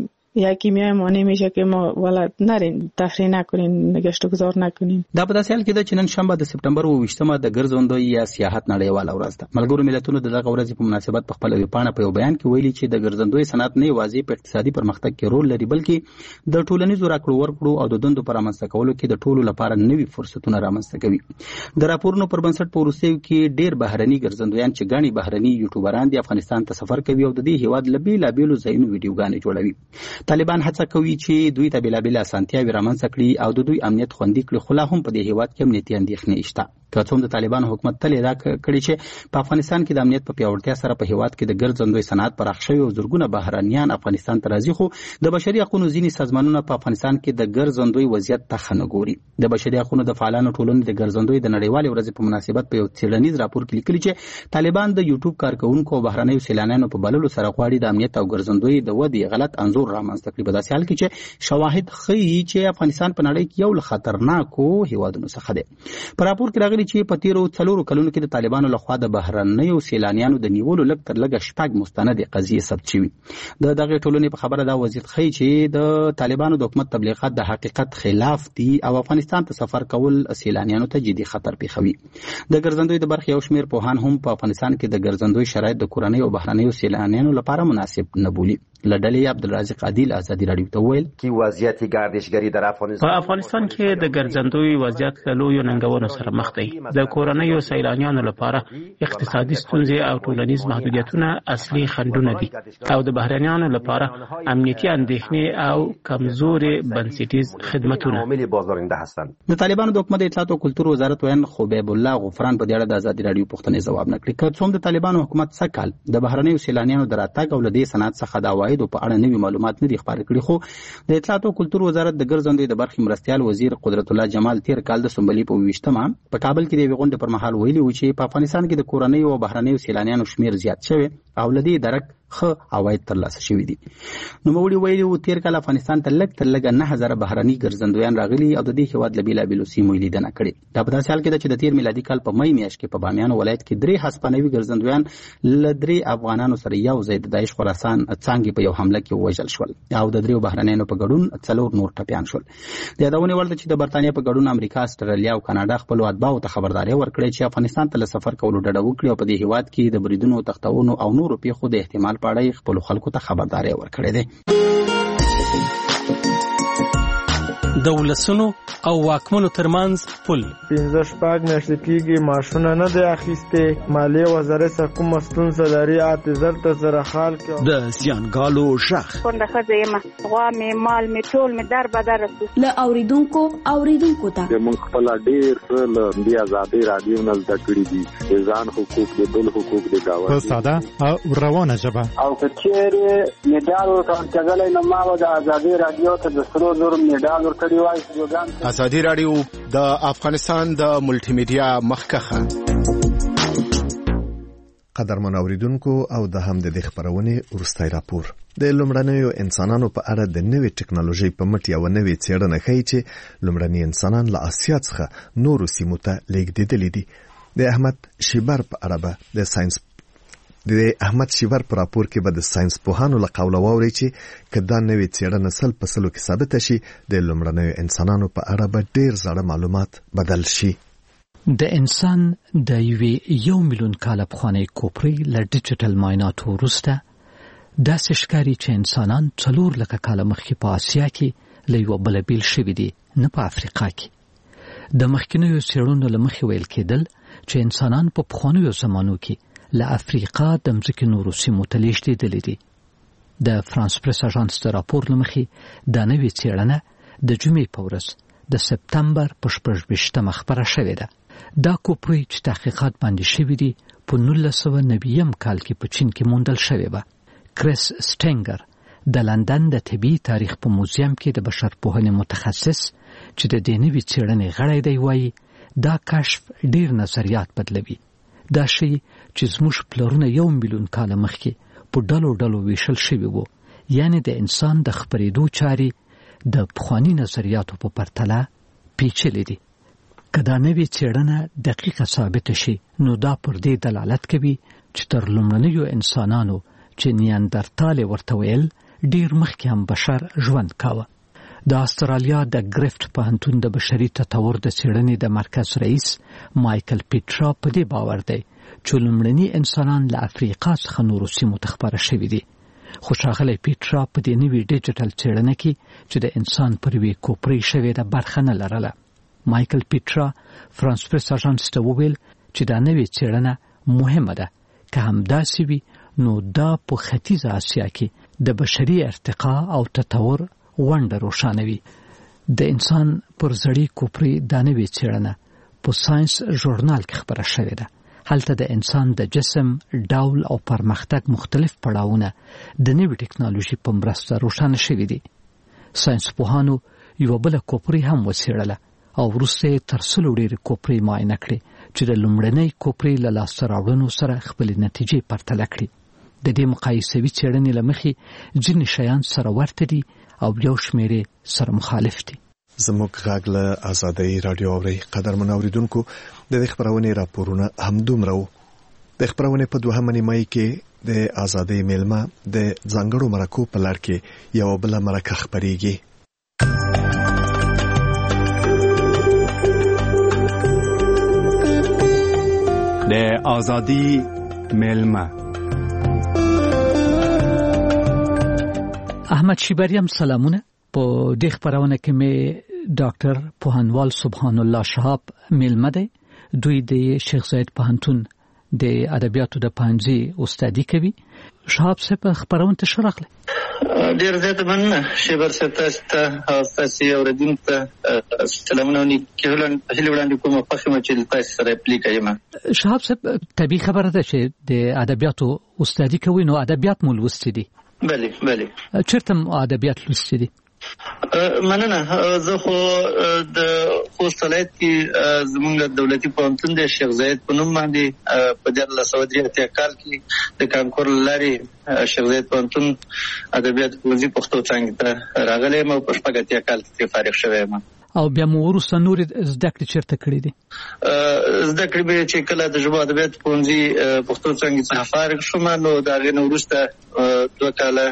Speaker 16: یکی میای مانع میشه که ما ولادت نرین، تفریح نکنین، گشت و گذار نکنین.
Speaker 9: دا په داسې حال کې ده چې نن شنبه د سپتمبر اووه ویشتمه د ګرځندوی یا سیاحت نړیواله ورځ ده. ملګرو ملتونو د دغه ورځې په مناسبت په خپله ویبپاڼه په یو بیان کې ویلي چې د ګرځندوی صنعت نه یوازې په اقتصادي پرمختګ کې رول لري بلکې د ټولنیزو راکړو ورکړو او د دندو په رامنځته کولو کې د ټولو لپاره نوي فرصتونه رامنځته کوي. د راپورونو پر بنسټ په وروستیو کې ډېر بهرني ګرځندویان چې ګڼې بهرني یوټیوبران دي افغانستان ته سفر کوي او د دې هېواد له بېلابېلو ځایونو ویډیوګانې جوړوي. طالبان هڅه کوي چې دوی ته بېلابېلې اسانتیاوې رامنځته کړي او د دوی امنیت خوندي کړي، خو لا هم په دې هېواد کې امنیتي اندېښنې شته. که څوم د طالبانو حکومت تل ادعا کړې چې په افغانستان کې د امنیت په پیاوړتیا سره په هېواد کې د ګرځندوی صنعت پراخ شوی او زرګونه بهرنیان افغانستان ته راځي، خو د بشري حقونو ځینې سازمانونه په افغانستان کې د ګرځندوی وضعیت ته ښه نه ګوري. د بشري حقونو د فعالانو ټولنې د ګرځندوی د نړیوالې ورځې په مناسبت په یو څېړنیز راپور کې لیکلي چې طالبان د یوټیوب کارکوونکو او بهرنیو سیلانیانو په بللو سره غواړي د امنیت او ګرځندوی د ودې غلط انځور رامنځته کړي، په داسې حال کې چې شواهد ښیي چې افغانستان په نړۍ کې یو له خطرناکو هېوادونو څخه دی. په راپور کې راغلي راغلي چې په تیرو څلورو کلونو کې د طالبانو لخوا د بهرنیو سیلانیانو د نیولو لږ تر لږه شپږ مستند قضیې ثبت شوي. د دغه ټولنې په خبره دا وضعیت ښیي چې د طالبانو د حکومت تبلیغات د حقیقت خلاف دي او افغانستان ته سفر کول سیلانیانو ته جدي خطر پیښوي. د ګرځندوی د برخې یو شمېر پوهان هم په افغانستان کې د ګرځندوی شرایط د کورنۍ او بهرنیو سیلانیانو لپاره مناسب نه بولي. لډلې عبدالرازق عادل ازادي رادیو ته ویل
Speaker 17: چې وضعیت گردشگری در افغانستان
Speaker 10: په افغانستان کې د ګرځندوی وضعیت له لویو ننګونو سره مخ دی. د کورنیو سیلانیانو لپاره اقتصادي ستونزې او ټولنیز محدودیتونه اصلي خنډونه دي او د بهرنیانو لپاره امنیتي اندېښنې او کمزوري بنسټیز خدمتونه.
Speaker 9: د طالبانو د حکومت اطلاعات او کلتور وزارت وین خبیب الله غفران په دې اړه د ازادي رادیو پوښتنې ځواب نه کړی. که څوم د طالبانو حکومت سکهال د بهرنیو سیلانیانو د راتګ او لدې صنعت څخه د عوایدو په اړه نوي معلومات نه دي خپاره کړي، خو د اطلاعات او کلتور وزارت د ګرځندوی د برخې مرستیال وزیر قدرت الله جمال تیر کال د سنبلې په ویشتمه په کابل کې د یوې غونډې پر مهال ویلي و چې په افغانستان کې د کورنیو او بهرنیو سیلانیانو شمیر زیات شوی او لدې درک ښه عواید ترلاسه شوي دي. نوموړي ویلي و تیر کال افغانستان ته لږ تر لږه نه هزاره بهرني ګرځندویان راغلي او د دې هېواد له بېلابېلو سیمو یې لیدنه کړې. دا په داسې حال کې ده چې د تیر میلادي کال په مۍ میاشت کې په بامیان ولایت کې درې هسپانوي ګرځندویان له درې افغانانو سره یو ځای د داعش خراسان څانګې په یو حمله کې ووژل شول او د دریو بهرنیانو په ګډون څلور نور ټپیان شول. د یادونې وړ ده چې د برتانیا په ګډون امریکا، استرالیا او کاناډا خپلو اتباعو ته خبرداری ورکړې چې افغانستان ته له سفر کولو ډډه وکړي او په دې هېواد کې د بریدونو، تختونو او نورو پیښو د احتمال په اړه خپلو خلکو ته خبرداری ورکړې ده.
Speaker 11: د ولسونو او واکمنو ترمنځ پل
Speaker 18: پنځه شپږ میاشتې کېږي ماشونه نه دی اخیستې. مالیې وزارت څخه کومه ستونزه لري اته زر ته زره خال کې
Speaker 11: د زیانګالو غږ
Speaker 19: کونډه ښځه یم، غوا مې مال مې ټول مې در بدر رسو.
Speaker 5: له اوریدونکو اوریدونکو ته
Speaker 20: موږ خپل ډېر څه له دې ازادۍ رادیو نه زده کړي دي، د ځان حقوق، د بل حقوق، د ګاونډي
Speaker 21: په ساده او روانه ژبه.
Speaker 22: او که چېرې میډال ورکول کېدلی نو ما به د ازادۍ رادیو ته د سرو زرو میډال ورکړی وای.
Speaker 23: ازادي رادیو د افغانستان د ملټي میډیا مخکخه.
Speaker 1: قدرمن اوریدونکو او د هم د خبرونه ورستای راپور د لومړنیو انسانانو په اړه د نوې ټکنالوژي په مټ یو نوې څېړنه ښیي چې لومړني انسانان له آسیا څخه نورو سیمو ته لیږدېدلي دي. د احمد شیبر په اړه به د ساينس د احمد شیبر په راپور کې به د ساينس پوهانو له قوله واوري چې کدا نوې څېړنه سل په سلو کې ثابت شي د لومړنیو انسانانو په اړه به ډېر زړه معلومات بدل شي.
Speaker 24: د انسان د یوې یو میلیون کاله پخوانۍ کوپرې له ډیجیټل معایناتو وروسته داسې ښکاري چې انسانان څلور لکه کاله مخکې په آسیا کې له یوه بله بیل شوي دي، نه په افریقا کې. د مخکینیو څېړنو له مخې ویل کېدل چې انسانان په پخوانیو زمانو کې له افریقا د مځکې نورو سیمو ته لیږدېدلي دي. د فرانس پریس اژانس د راپور له مخې دا نوې څېړنه د جمعې په ورځ د سپتمبر په شپږ ویشتمه خپره شوې ده. دا کوپرې چې تحقیقات باندې شوي دي په نولس سوه نویم کال کې په چین کې موندل شوې وه. کریس سټینګر د لندن د طبي تاریخ په موزیم کې د بشرپوهنې متخصص چې د دې نوې څېړنې غړی دی وایي دا کشف ډېر نظریات بدلوي. دا شی چې زموږ پلرونه یو میلیون کاله مخکې په ډلو ډلو ویشل شوي وو، یعنی د انسان د خپرېدو چارې د پخواني نظریاتو په پرتله پیچلې دي. که دا نوې څېړنه دقیقه ثابته شي نو دا پر دې دلالت کوي چې تر لومړنیو انسانانو چې نیاندرتال ورته ویل ډېر مخکې هم بشر ژوند کاوه. د استرالیا د ګریفټ پوهنتون د بشري تطور د څېړنې د مرکز رئیس مایکل پیټرا په دې باور دی چې لومړني انسانان له افریقا څخه نورو سیمو ته خپاره شوي دي. خو ښاغلی پیټرا په دې نوې ډیجیټل څېړنه کې چې د انسان پر یوې کوپرې شوې ده برخه نه لرله. مایکل پیټرا فرانس پریس اژانس ته وویل چې دا نوې څېړنه مهمه ده. که همداسې وي نو دا په ختیځه آسیا کې د بشري ارتقا او تطور ونډه روښانوي. د انسان پر زړې کوپرې دا نوې څېړنه په ساينس ژورنال کې خپره شوې ده. هلته د انسان د جسم ډول او پرمختګ مختلف پړاوونه د نوې ټکنالوژي په مرسته روښانه شوي دي. ساينس پوهانو یوه بله کوپرې هم وڅېړله او وروسته یې تر سلو ډېرې کوپرې معاینه کړې چې د لومړنۍ کوپرې له لاسته راوړنو سره خپلې نتیجې پرتله کړي. د دې مقایسوي څېړنې له مخې ځینې شیان سره ورته دي او یو شمېر سره مخالف دي.
Speaker 1: زموږ غږ له آزادۍ رادیو اوري قدرمن اوریدونکو د خبرونه راپورونه همدومره وو. د خبرونه په دوهمه نیمه کې د آزادۍ میلمه د ځانګړو مرکو په لړ کې یو بل مرکه خبريږي.
Speaker 2: د آزادۍ میلمه
Speaker 24: احمد شیبریم سلامونه. په دې خبرونه کې مې ډاکټر پوهنوال سبحان الله شهاب میلمه دی. دوی د شیخ زاید پوهنتون د ادبیاتو د پانځي استادي کوي. شهاب صاحب خبرونه ته شرحله.
Speaker 6: ډیر زیات مننه شیبر صاحب ته او تاسو اوریدونکو ته سلامونه نیکهلن هلي وړاندې کوم په خمه چې تاسو سره پلی کوم.
Speaker 24: شهاب صاحب طبيعي خبره ده چې د ادبیاتو استادي کوي، نو ادبیات مو لوستي دي؟
Speaker 6: بله بله.
Speaker 24: چیرته ادبیات لوستي دي؟
Speaker 6: مننه. زه خو د خوست ولایت کې زموږ دولتي پوهنتون د شیخ زاید په نوم باندې په دیارلس سوه درې اتیا کال کې د کانکور لارې شیخ زاید پوهنتون ادبیات پوهنځي پښتو څانګې ته راغلی یم او په شپږ اتیا کال کې فارغ شوی یم.
Speaker 24: او بیا مو وروسته نور زده کړې چیرته کړې دي؟
Speaker 6: زده کړې به چې کله د ژبو ادبیات پوهنځي پښتو څانګې څخه فارغ شوم، نو د هغې نه وروسته دوه کاله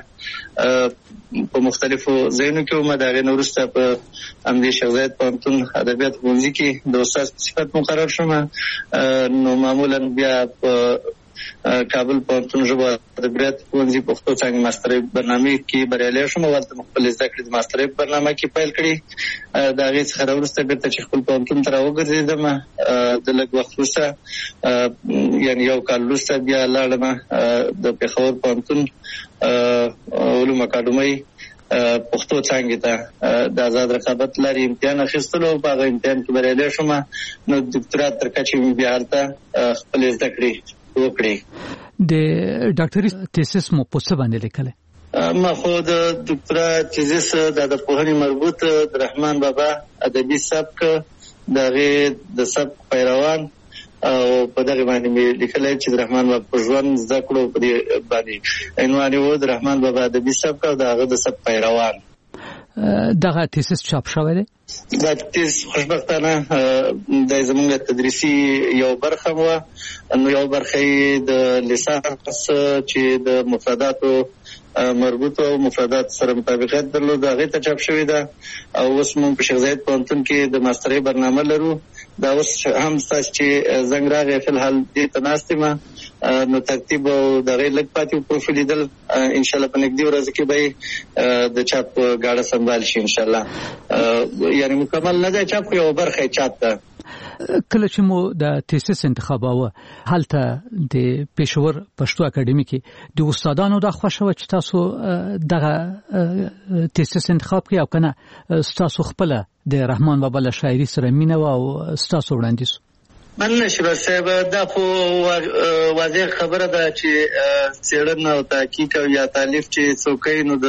Speaker 6: په مختلفو ځایونو کې وم. د هغې نه وروسته په همدې شیخ زاید پوهنتون ادبیات پوهنځي کې د استاد په صفت مقرر شوم. نو معمولا بیا په کابل پوهنتون ژبو ادبیات پوهنځي پښتو څانګې ماسترۍ برنامې کې بریالی شوم او هلته خپل زده کړې د ماسترۍ په برنامه کې پیل کړې. د هغې څخه راوروسته بېرته چې خپل پوهنتون ته راوګرځېدم، د لږ وخت وروسته یعنې یو کال وروسته بیا لاړم د پېښور پوهنتون علوم اکاډمۍ پښتو څانګې ته د آزاد رقابت لارې امتحان اخیستلو او په هغه امتحان کې بریالی شوم. نو دکتورات تر کچې مې بیا هلته خپلې زده کړې وکړي.
Speaker 24: د ډاکټري تیسس مو په څه باندې لیکلی؟
Speaker 6: ما خو د ډاکټرا تیزس د ادبپوهنې مربوط د رحمان بابا ادبي سبک د هغې د سبک پیروان او په دغه باندې مې لیکلی چې د رحمان بابا په ژوند زده کړو په دې باندې عنوان یې و د رحمان بابا ادبي سبک او د هغه د سبک پیروان.
Speaker 24: دغه تیسس چاپ شوی دی؟
Speaker 6: دا تیز خوشبختانه د زموږ تدریسي یو برخه وه. نو یو برخه یې د لیسانس چې د مفرداتو مربوط او مفردات سره مطابقت درلود هغې ته چاپ شوې ده. او اوس موږ په شیخ زاید پوهنتون کې د ماسترۍ برنامه لرو. دا اوس هم ستاسو چې زنګ راغی فلحال دې ته ناست یم، نو ترتیب او د هغې لږ پاتې پروفیل لیدل انشاءالله په نږدې ورځو کې به یې د چاپ ګاډه سنبال شي انشاءالله. یعنې مکمل نه دی چاپ، یو برخه یې چاپ ده.
Speaker 24: کله چې مو د تیسس انتخاباوه هلته د پېښور پښتو اکاډمي کې د استادانو دا خوښه وه چې تاسو دغه تیسس انتخاب کړئ او که نه ستاسو خپله د رحمان بابا له شاعري سره مینه وه او ستاسو وړاندیز؟
Speaker 6: مننه شیبر صاحب. دا خو واضح خبره ده چې څېړنه او تحقیق او یا تالیف چې څوک کوي نو د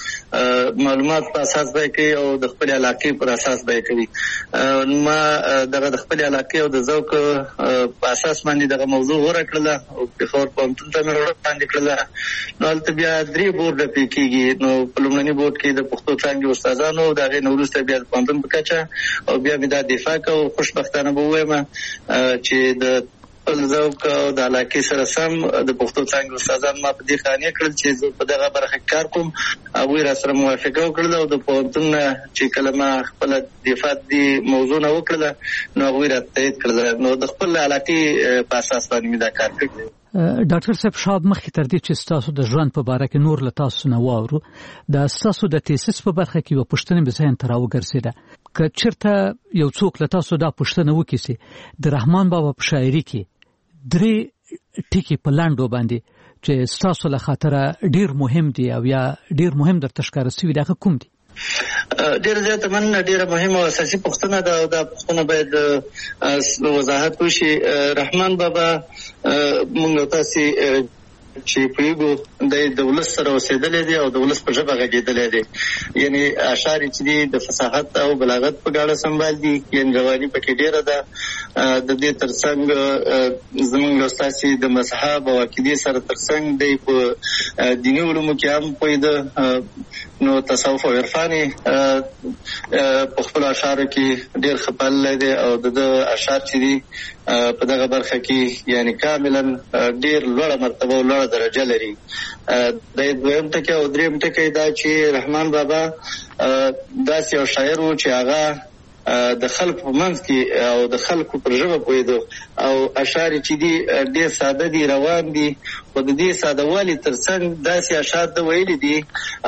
Speaker 6: معلومات په اساس به یې کوي او د خپلې علاقې پر اساس به یې کوي. ما دغه د خپلې علاقې او د ذوق په اساس باندې دغه موضوع غوره کړله او پېښور پوهنتون ته مې وړاندې کړله. نو هلته بیا درې بورډه پرې کېږي. نو په لومړني بورډ کې د پښتو څانګې استادانو، د هغې نه وروسته بیا د پوهنتون په کچه او بیا مې دا دفاع کوو. خوشبختانه به ووایم چې د خپل ذوق او د علاقې سره سم د پښتو څانګې استادان ما په دې قانع کړل چې زه په دغه برخه کې کار کوم. هغوی را سره موافقه وکړله او د پوهنتون نه چې کله ما خپله دفاع دې موضوع نه وکړله نو هغوی را تایید کړله. نو د خپل علاقې په اساس باندې مې دا کار کړی.
Speaker 24: ډاکټر صاحب شاد مخکې تر دې چې ستاسو د ژوند په باره کې نور له تاسو نه واورو، د ستاسو د تیسس په برخه کې یوه پوښتنه مې ذهن ته راوګرځېده. که چېرته یو څوک له تاسو دا پوښتنه وکړي چې د رحمان بابا په شاعري کې درې ټکي په لنډو باندې چې ستاسو له خاطره ډېر مهم دي او یا ډېر مهم درته ښکاره سوي دي، هغه کوم دي؟
Speaker 6: ډېره زیاته مننه. ډېره مهمه او اساسي پوښتنه ده او دا پوښتنه باید وضاحت وشي. رحمان بابا موږ تاسې چې پوهېږو دی د ولس سره اوسېدلی دی او د ولس په ژبه غږېدلی دی. یعنې اشعار یې چې دي د فصاحت او بلاغت په ګاډه سنبال دي، یعنې رواني پکې ډېره ده. د دې تر څنګ زموږ ستاسې د مذهب او عقیدې سره تر څنګ دی په دیني علومو کې هم پوهېده. نو تصوف او عرفان په خپل اشعار کې ډېر خپل لري او د اشعار چې دي په دغه برخه کې یعنی کاملا ډېر لوړه مرتبه او لوړه درجه لري. د دویم ټکی او دریم ټکی دا چې رحمان بابا داسې یو شاعر و چې هغه د خلکو په منځ کې او د خلکو پر ژبه پوهېدو او اشعار چې دي ډېر ساده دي، روان دي، خو د دې ساده والي ترڅنګ داسې اشعار د ویلي دي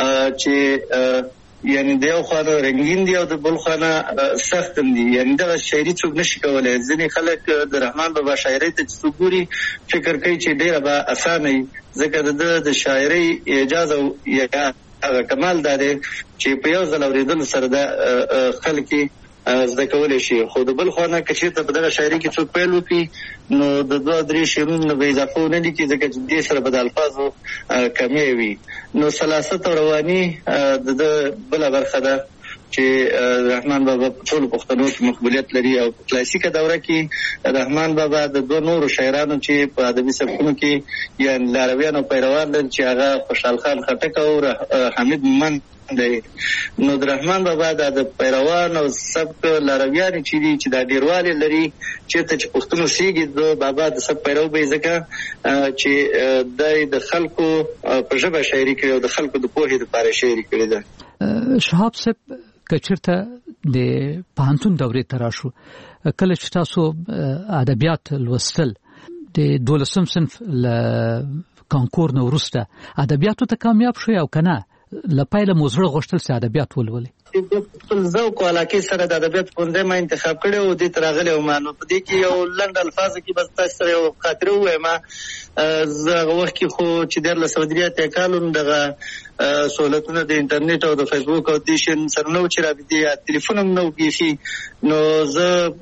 Speaker 6: چې یعنی د یو خواته رنګین دي او د بل خواته سخت دي. یعنی دغه شاعري څوک نشي کولای. ځینې خلک د رحمان بابا شاعري ته چې ګوري فکر کوي چې ډېره به اسانه وي، ځکه د د شاعري اجازه یا کمال دا دی چې په یو ځل اورېدلو سره د خلک زده کولی شي. خو د بل خوا نه که چېرته په دغه شاعري کې څوک پیل وکړي نو د دوه درې شعرونو به اضافه ونه لیکي، ځکه چې دې سره به د الفاظو کمی وي. نو سلاست او رواني د ده بله برخه ده چې رحمان بابا په ټولو پښتنو کې مقبولیت لري. او په کلاسیکه دوره کې رحمان بابا د دوه نورو شاعرانو چې په ادبي سبکونو کې یعنې لارویان او پیروان لري چې هغه خوشحال خان خټک او حمید مومند دی. نو د رحمان بابا د پیروان او سبک لارویان چې دي چې دا ډیروالی لري، چېرته چې پښتون اوسېږي د بابا د سبک پیرو به ځکه چې دی د خلکو په ژبه شاعري کړې او د خلکو د پوهې دپاره شاعري کړې ده.
Speaker 24: شهاب صاحب که چېرته د پوهنتون دورې ته راشو، کله چې تاسو ادبیات لوستل د دولسم صنف له کانکور نه وروسته ادبیاتو ته کامیاب شوی او که نه له پیله مو زړه غوښتل چې ادبیات ولولئ؟
Speaker 6: خپل ذوق او علاقې سره د ادبیات پوهنځی ما انتخاب کړی او دې ته راغلی وم. نو په دې کې یو لنډ الفاظو کې بس تاسو سره یو خاطره ووایم. زه هغه وخت کې خو چې دیارلس سوه درې اتیا کال وم، دغه سهولتونه د انټرنیټ او د فیسبوک او دې شیانو سره نه و چې رابطې یا تلیفون هم نه و بیخي. نو زه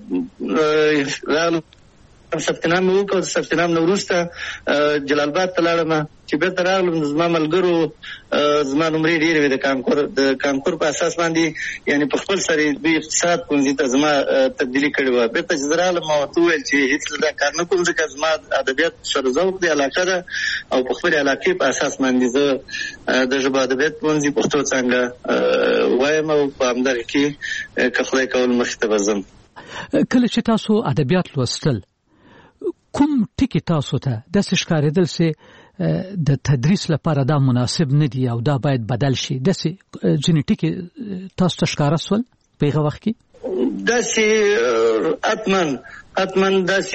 Speaker 6: راغلم ثبت نام مې وکړ. ثبت نام نه وروسته جلال آباد ته لاړم. چې بیرته راغلم زما ملګرو زما نمرې ډېرې وې د کانکور د کانکور په اساس باندې، یعنې په خپل سر یې دوی اقتصاد پوهنځي ته زما تبدیلي کړې وه. بیرته چې زه راغلم ما ورته وویل چې هېڅ دا کار نه کوم، ځکه زما ادبیات سره ذوق دی، علاقه ده او په خپلې علاقې په اساس باندې زه د ژبو ادبیات پوهنځي پښتو څانګه وایم او په همدغه کې که خدای کول مخې ته به ځم.
Speaker 24: کله چې تاسو ادبیات لوستل کوم ټکي تاسو ته داسې ښکارېدل چې د تدریس لپاره دا مناسب نه دي او دا باید بدل شي؟ داسې ځینې ټکي تاسو ته ښکاره سول په هغه وخت کې؟
Speaker 6: داسې حتما حتما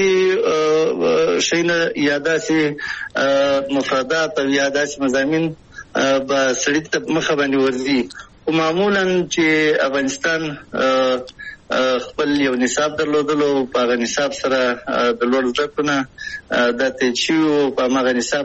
Speaker 6: داسې شیونه یا داسې مفردات او یا داسې مضامین به سړي ته مخه باندې ورځي. خو معمولا چې افغانستان خپل یو نصاب درلودلو، په هغه نصاب سره د لوړ زده کړو نه دا تېر شوي وو، په هماغه نصاب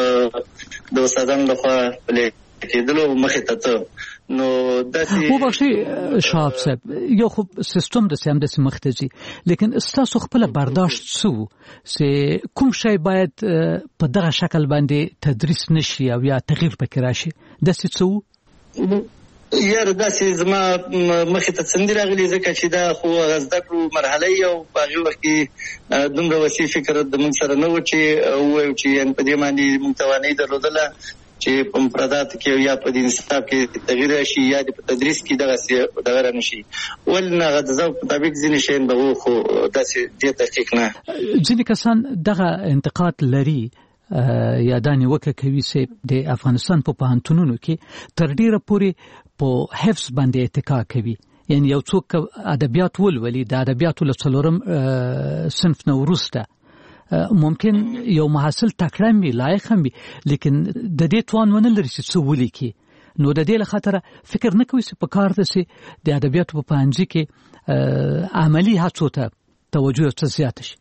Speaker 6: د استادانو لخوا پلی کېدلو مخې ته ته. نو داسې
Speaker 24: وبخښئ شهاب صاحب، یو خو سیستم داسې هم داسې مخ ته ځي، لیکن ستاسو خپله برداشت څه و چې کوم شی باید په دغه شکل باندې تدریس نه شي او یا تغییر پکې راشي؟ داسې څه و؟
Speaker 6: یاره داسې زما مخې ته څه نه دي راغلي، ځکه چې دا خو هغه زده کړو مرحله یې او په هغې وخت کې دومره وسیع فکر د موږ سره نه و چې ووایو چې یعنې په دې باندې موږ توانایي درلودله چې په مفرداتو کې یا په دې نصاب کې تغییر راشي یا د په تدریس کې دغسې دغه رانه شي. ولې نه هغه د ذوق مطابق ځینې شیان به و، خو داسې ډېر دقیق نه.
Speaker 24: ځینې کسان دغه انتقاد لري یا دا نیوکه کوي چې د افغانستان په پوهنتونونو کې تر ډېره پورې په حفظ باندې اتکا کوي. یعنی یو څوک ادبیات ولولي د ادبیاتو له څلورم صنف نه وروسته ممکن یو محصل تکړه وي، لایق هم وي، لیکن د دې توان ونه لري چې څه ولیکي. نو د دې له خاطره فکر نه کوي چې په کار ده چې د ادبیاتو په پوهنځي کې عملي هڅو ته توجه څه زیاته شي.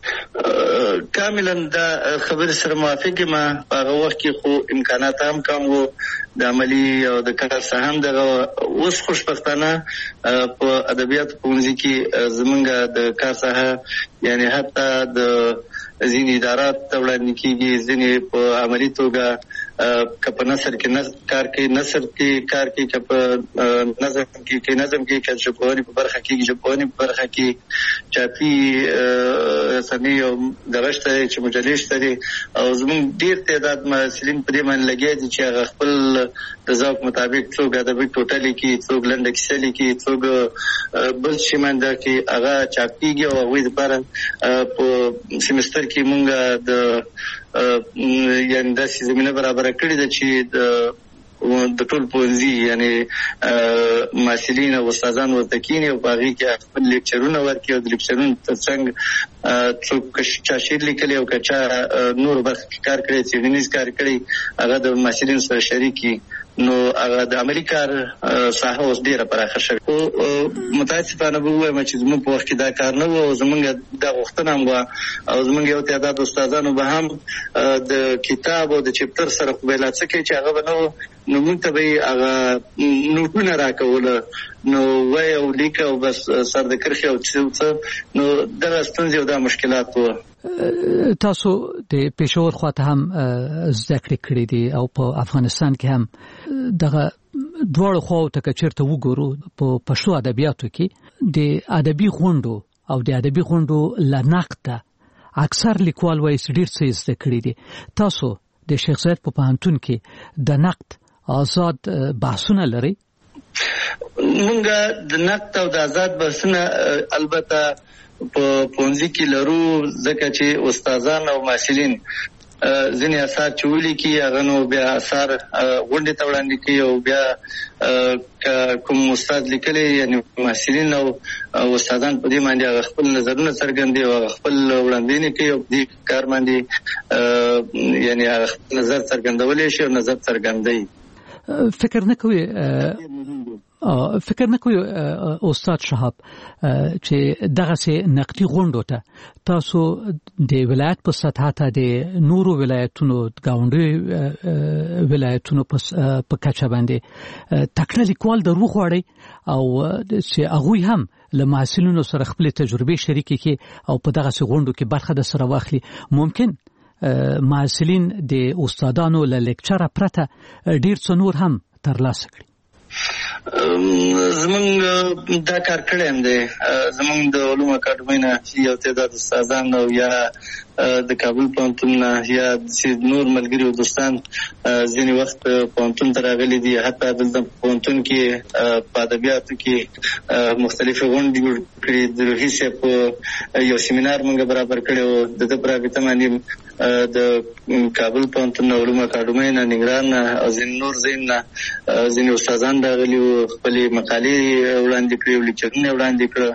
Speaker 6: کاملا دا خبر سره موافق یم. په هغه وخت کې خو امکانات هم کم وو د عملي او د کار څخه هم دغه. اوس خوشبختانه په ادبیاتو پوهنځي کې زمونږ د کار څخه یعنې حتی د ځینې ادارات ته وړاندې کېږي، ځینې په عملي توګه کپ نثر کې کار کوي نثر کې کار کوي کپ نظم کې کې نظم کې کې ژبپوهنې په برخه کې ژبپوهنې په برخه کې چاپي رسنۍ او درشته چې مجلې شته او زموږ ډیر تعداد محصلین په دې باندې لګیا دي چې هغه خپل د ذوق مطابق څوک ادبي ټوټالي کې څوک لنډه کیسه لیکي څوک بل شي منده کې هغه چاپيږي او هغه لپاره په سیمستر کې مونږ د یعنی د زمينه برابر کړی د چې د د ټول پوزي یعنی محصلین او استادان ورته کینی او باغی کې خپل لیکچرونه ورکړي او د لیکچرونو ترڅنګ څوک چې شعر لیکلی او کچا نور برخه کار کړی څېړنیز کار کړی هغه د محصلین سره شریکي نو هغه د عملی کار ساحه اوس ډیره پراخه شوه او متاسفانه به وایم چې زموږ په وخت کې دا کار نه و او زموږ د غوښتنه هم و او زموږ یو تعداد استادانو به هم د کتاب او د چپټر سره قبیله څه کوي چې هغه به نو نو موږ ته به هغه نوټونه راکول نو وای او لیک او بس سر د کرخي او څه نو دا ستونزې او دا مشکلات وو
Speaker 24: تاسو د پېښور خواته هم زده کړې کړې دي او په افغانستان کې هم دغه دواړو خواو ته چیرته وګورو په پښتو ادبیاتو کې د ادبي غونډو او د ادبي غونډو لنقطه اکثر لیکوال وایي ډېر څه زده کړې دي تاسو د شیخ زاید په پوهنتون کې د نقد آزاد بحثونه لري
Speaker 6: مونږ د نقد او د آزاد بحثونه البته په پونځي کې لرو ځکه چې استادان او محصلین ځینې اثار چولي کې هغه نو بیا اثار غونډې ته وړاندې کوي او بیا کوم استاد لیکلي یعنی محصلین او استادان په دې باندې خپل نظرونه څرګندوي او خپل وړاندې کوي او دې کار باندې یعنی خپل نظر څرګندولې شي او نظر څرګندوي
Speaker 24: فکر نه کوي فکر نه کوي استاد شهاب چې دغه سه نقدي غونډو ته تاسو د ولایت په سطح ته د نورو ولایتونو گاونډي ولایتونو په کچه باندې تکړه لیکوال درو غواړي او چې هغه هم له محصلینو سره خپل تجربه شریکي کوي او په دغه سه غونډو کې برخه د سره واخلي ممکن محصلین د استادانو له لیکچر پرته ډیر څه نور هم ترلاسه کړي
Speaker 6: زمونږ دا کار کړی هم دی زمونږ د علومو اکاډمۍ نه یو تعداد استادان او یا د کابل پوهنتون نه یا نور ملګري او دوستان ځینې وخت پوهنتون ته راغلي دي حتی دلته پوهنتون کې په ادبیاتو کې مختلفې غونډې جوړ کړي د روحي صاحب یو سیمینار موږ برابر کړی و د ده په رابطه باندې د کابل پوهنتون علومو اکاډمۍ نه ننګرهار نه او ځینې نور ځایونه نه ځینې استادان راغلي وو خپلې مقالې وړاندې کړې او لیکچرونه وړاندې کړه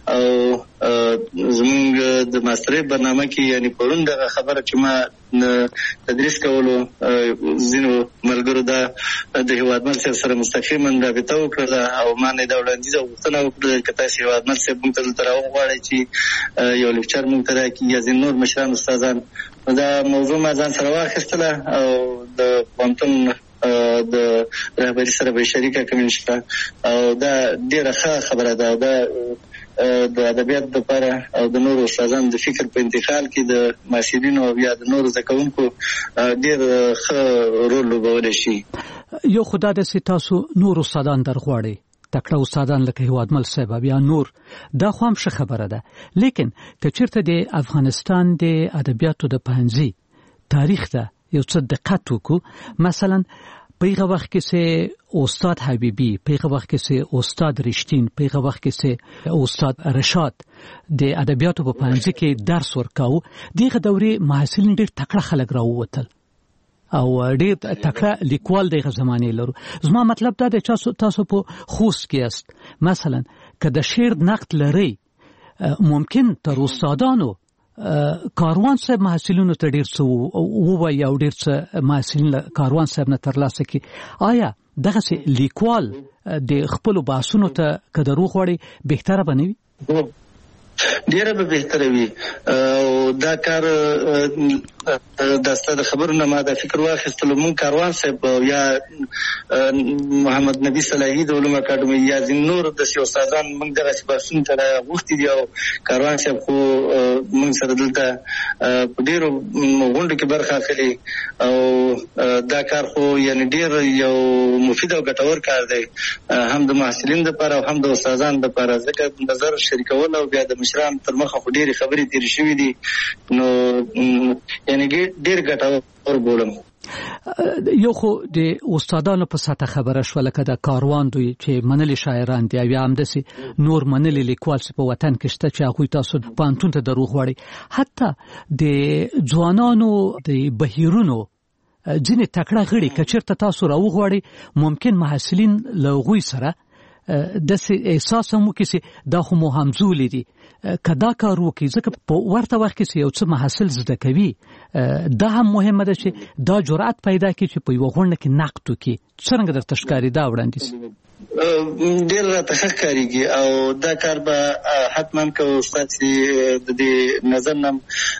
Speaker 6: او زموږ د ماسترۍ برنامه کې یعنی پرون دغه خبره چې ما تدریس کولو ځینو ملګرو دا د هیوادمل صاحب سره مستقیما رابطه وکړه او ما نه دا وړاندیز او غوښتنه وکړه چې تاسو هیوادمل صاحب موږ ته دلته راوغواړئ چې یو لیکچر موږ ته راکړي یا ځینې نور مشران استادان دا موضوع ما ځان سره واخیستله او د پوهنتون د رهبري سره به شریکه کوم انشاءالله او دا ډیره ښه خبره ده دا د ادبیات لپاره او د نورو استادانو د فکر په انتقال کې د محصلینو او یا د نورو زده کوونکو ډیر ښه رول لوبولی شي
Speaker 24: یو خو دا ده چې تاسو نور استادان درغواړئ تکړه استادان لکه هیوادمل صاحب بیا نور دا خو هم ښه خبره ده لیکن که چېرته د افغانستان د ادبیاتو د پوهنځي تاریخ ته یو څه دقت وکړو مثلا په هغه وخت کې سه استاد حبیبی په هغه وخت کې سه استاد رښتین په هغه وخت کې سه استاد رشاد د ادبیاتو په پوهنځي کې درس ورکاو دغه دورې محصلین ډېر تکړه خلک راووتل او ډېر تکړه لیکوال دغه زمانه لرو زما مطلب دا دی چې تاسو په خوست کې است مثلا که د شعر نقد لري ممکن تر استادانو کاروان صاحب محصلینو ته ډیر څه ووایي او ډیر څه محصلین کاروان صاحب نه ترلاسه کړي آیا دغه لیکوال د خپل بحثونو ته کدرو غوړي بهتره بنوي
Speaker 6: ډیره به بهتره وي. او دا کار د ستاسو خبرونه ما د فکر واخیستلو مون کاروان صاحب یا محمد نبی صلاحی د علوم اکاډمي یا نور د سیاستوالان موږ دغه سپارښتنه ته غوښتي دي او کاروان صاحب خو موږ سره دلته په ډیرو غونډو کې برخه اخلي او دا کار خو یعنی ډیر یو مفید او ګټور کار دی هم د محصلین لپاره او هم د استادانو لپاره. ځکه نظر شریکول او بیا د مشران تر مخه خو ډیرې خبرې تیرې شوې دي نو یعنی ډیر ګټور بولم.
Speaker 24: یو خو د استادانو په ساته خبره شو لکه د کاروان دوی چې منلي شاعران دي او همداسې نور منلي لیکوال چې په وطن کې شته چې هغوی تاسو پوهنتون ته دروغ وړي. حتی د ځوانانو د بهیرونو ځینې تکړه غړي که چېرته تاسو راوغواړئ ممکن محصلین له هغوی سره داسې احساس هم وکړي چې دا خو مو همزولي دي که دا کار وکړي. ځکه په ورته وخت کې یو څه محصل زده کوي دا هم مهمه ده چې دا جرأت پیدا کړي چې په یوه غونډه کې نقد وکړي. څرنګه درته ښکاري دا وړاندیز؟
Speaker 6: ډیر راته ښه ښکارېږي او دا کار به حتما که استاد د دې نظر نه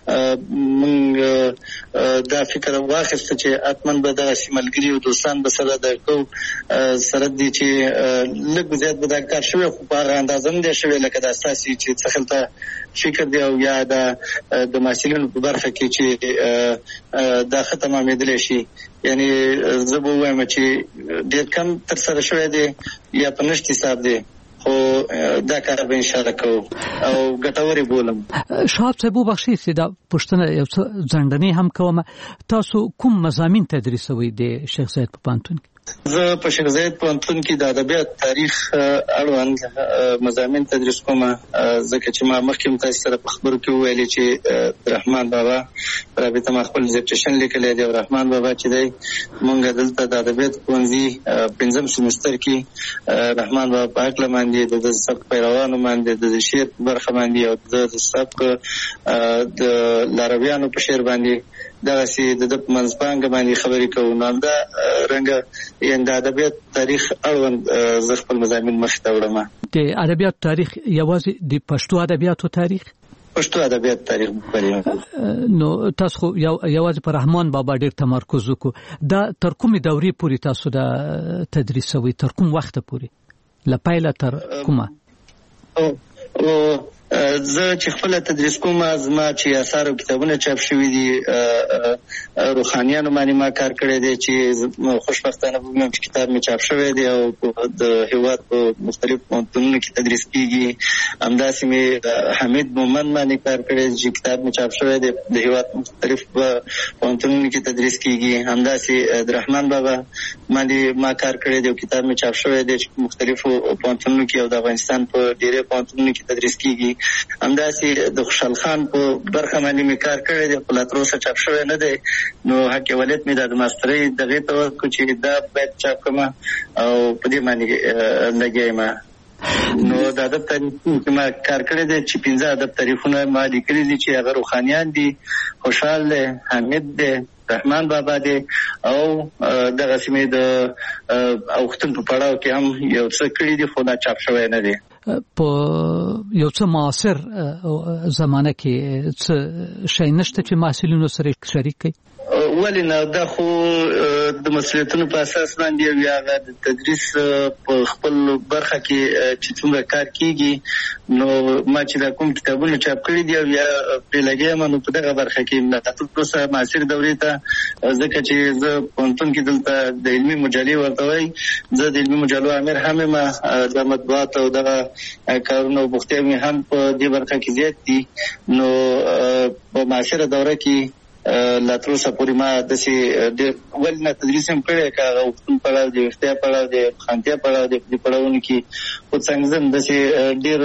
Speaker 6: موږ دا فکر واخیسته چې حتما به دغسې ملګري او دوستان به سره د کوو سره دي چې لږ زیات به دا کار شوی خو په هغه اندازه نه دی شوی لکه دا ستاسې چې څه خلته فکر دی او یا د محصلینو په برخه کې چې دا ښه تمامېدلی شي. یعنی زه به ووایم چې ډېر کم ترسره شوی دی یا په نشت حساب دی خو دا کار به انشاءالله کوو او ګټورې بولم.
Speaker 24: شهاب صاحب وبخښئ چې دا پوښتنه یو څه ځنډنۍ هم کوم. تاسو کوم مضامین تدریسوئ د شیخ زاید په پوهنتون کې؟
Speaker 6: زه په شیخ زاید پوهنتون کې د ادبیات تاریخ اړوند مضامین تدریس کوم ځکه چې ما مخکې هم تاسو سره په خبرو کې وویلې چې رحمان بابا رابطه ما خپل ډیزرټیشن لیکلی دی او رحمان بابا چې دی مونږ دلته د ادبیات پوهنځي پنځم سمستر کې رحمان بابا په هکله باندې د سبک پیروانو باندې د شعر په برخه باندې او د سبک د لارویانو په شعر باندې دغسې د ده په منځپانګه باندې خبرې کوو. نو همدا رنګه یعنې د ادبیات تاریخ اړوند زه خپل مضامین مخې ته وړم.
Speaker 24: د ادبیاتو تاریخ یوازې د پښتو ادبیاتو تاریخ
Speaker 6: پښتو ادبیات تاریخ
Speaker 24: نو تاسو خو یوازې په رحمان بابا ډېر تمرکز وکړو. دا تر کومې دورې پورې تاسو دا تدریسوئ؟ تر کوم وخته پورې؟ له پیله تر کومه؟
Speaker 6: زه چې خپل تدریس کوم زما چې اثار او کتابونه چاپ شوي دي روحانیانو باندې ما کار کړی دی چې خوشبختانه وګورم چې کتاب مې چاپ شوی دی او د هیواد په مختلفو پوهنتونونو کې تدریس کیږي. همداسې مې حمید مومند باندې کار کړی دی چې کتاب مې چاپ شوی دی د هیواد مختلفو پوهنتونونو کې تدریس کیږي. همداسې د رحمان بابا باندې ما کار کړی دی او کتاب مې چاپ شوی دی چې مختلفو پوهنتونونو کې او د افغانستان په ډېرې پوهنتونونو کې تدریس کیږي. همداسې د خوشحال خان په برخه باندې مې کار کړی دی خو لا تر اوسه چاپ شوی نه دی. نو حق ولایت مې د ماسترۍ دغې ته ورکړو چې دا باید چاپ کړم او په دې باندې لګیا یم. نو د ادب تاریخ کې ما کار کړی دی چې پنځه ادب تاریخونه ما لیکلي دي چې هغه روحانیان دي، خوشحال دی، حمید دی، رحمان بابا دی او دغسې مې د اوښتون په پړاو کې هم یو څه کړي دي خو دا چاپ شوی نه دی.
Speaker 24: په یو څه معاصر زمانه کې څه شی نشته چې محصلینو سره شریک کړي؟
Speaker 6: ولې نه، دا خو د مسؤلیتونو په اساس باندې او یا د تدریس په خپل برخه کې چې څومره کار کیږي نو ما چې دا کوم کتابونه چاپ کړي دي او یا پرې لګیا یم نو په دغه برخه کې نه تاسو پروسه معاصر دورې ته ځکه چې زه پوهنتون کې دلته د علمي مجلې ورته وایي، زه د علمي مجلو امیر هم یم، د مطبوعات او دغه کارونه او بوختیا مې هم په دې برخه کې زیات دي. نو په معاصره دوره کې لا تر اوسه پورې ما داسې ډېر ولې نه تدریس هم کړی که هغه اوښتون پړاو دی، ویښتیا پړاو دی، خانتیا پړاو دی، په دې پړاوونو کې خو څنګه زه هم داسې ډېر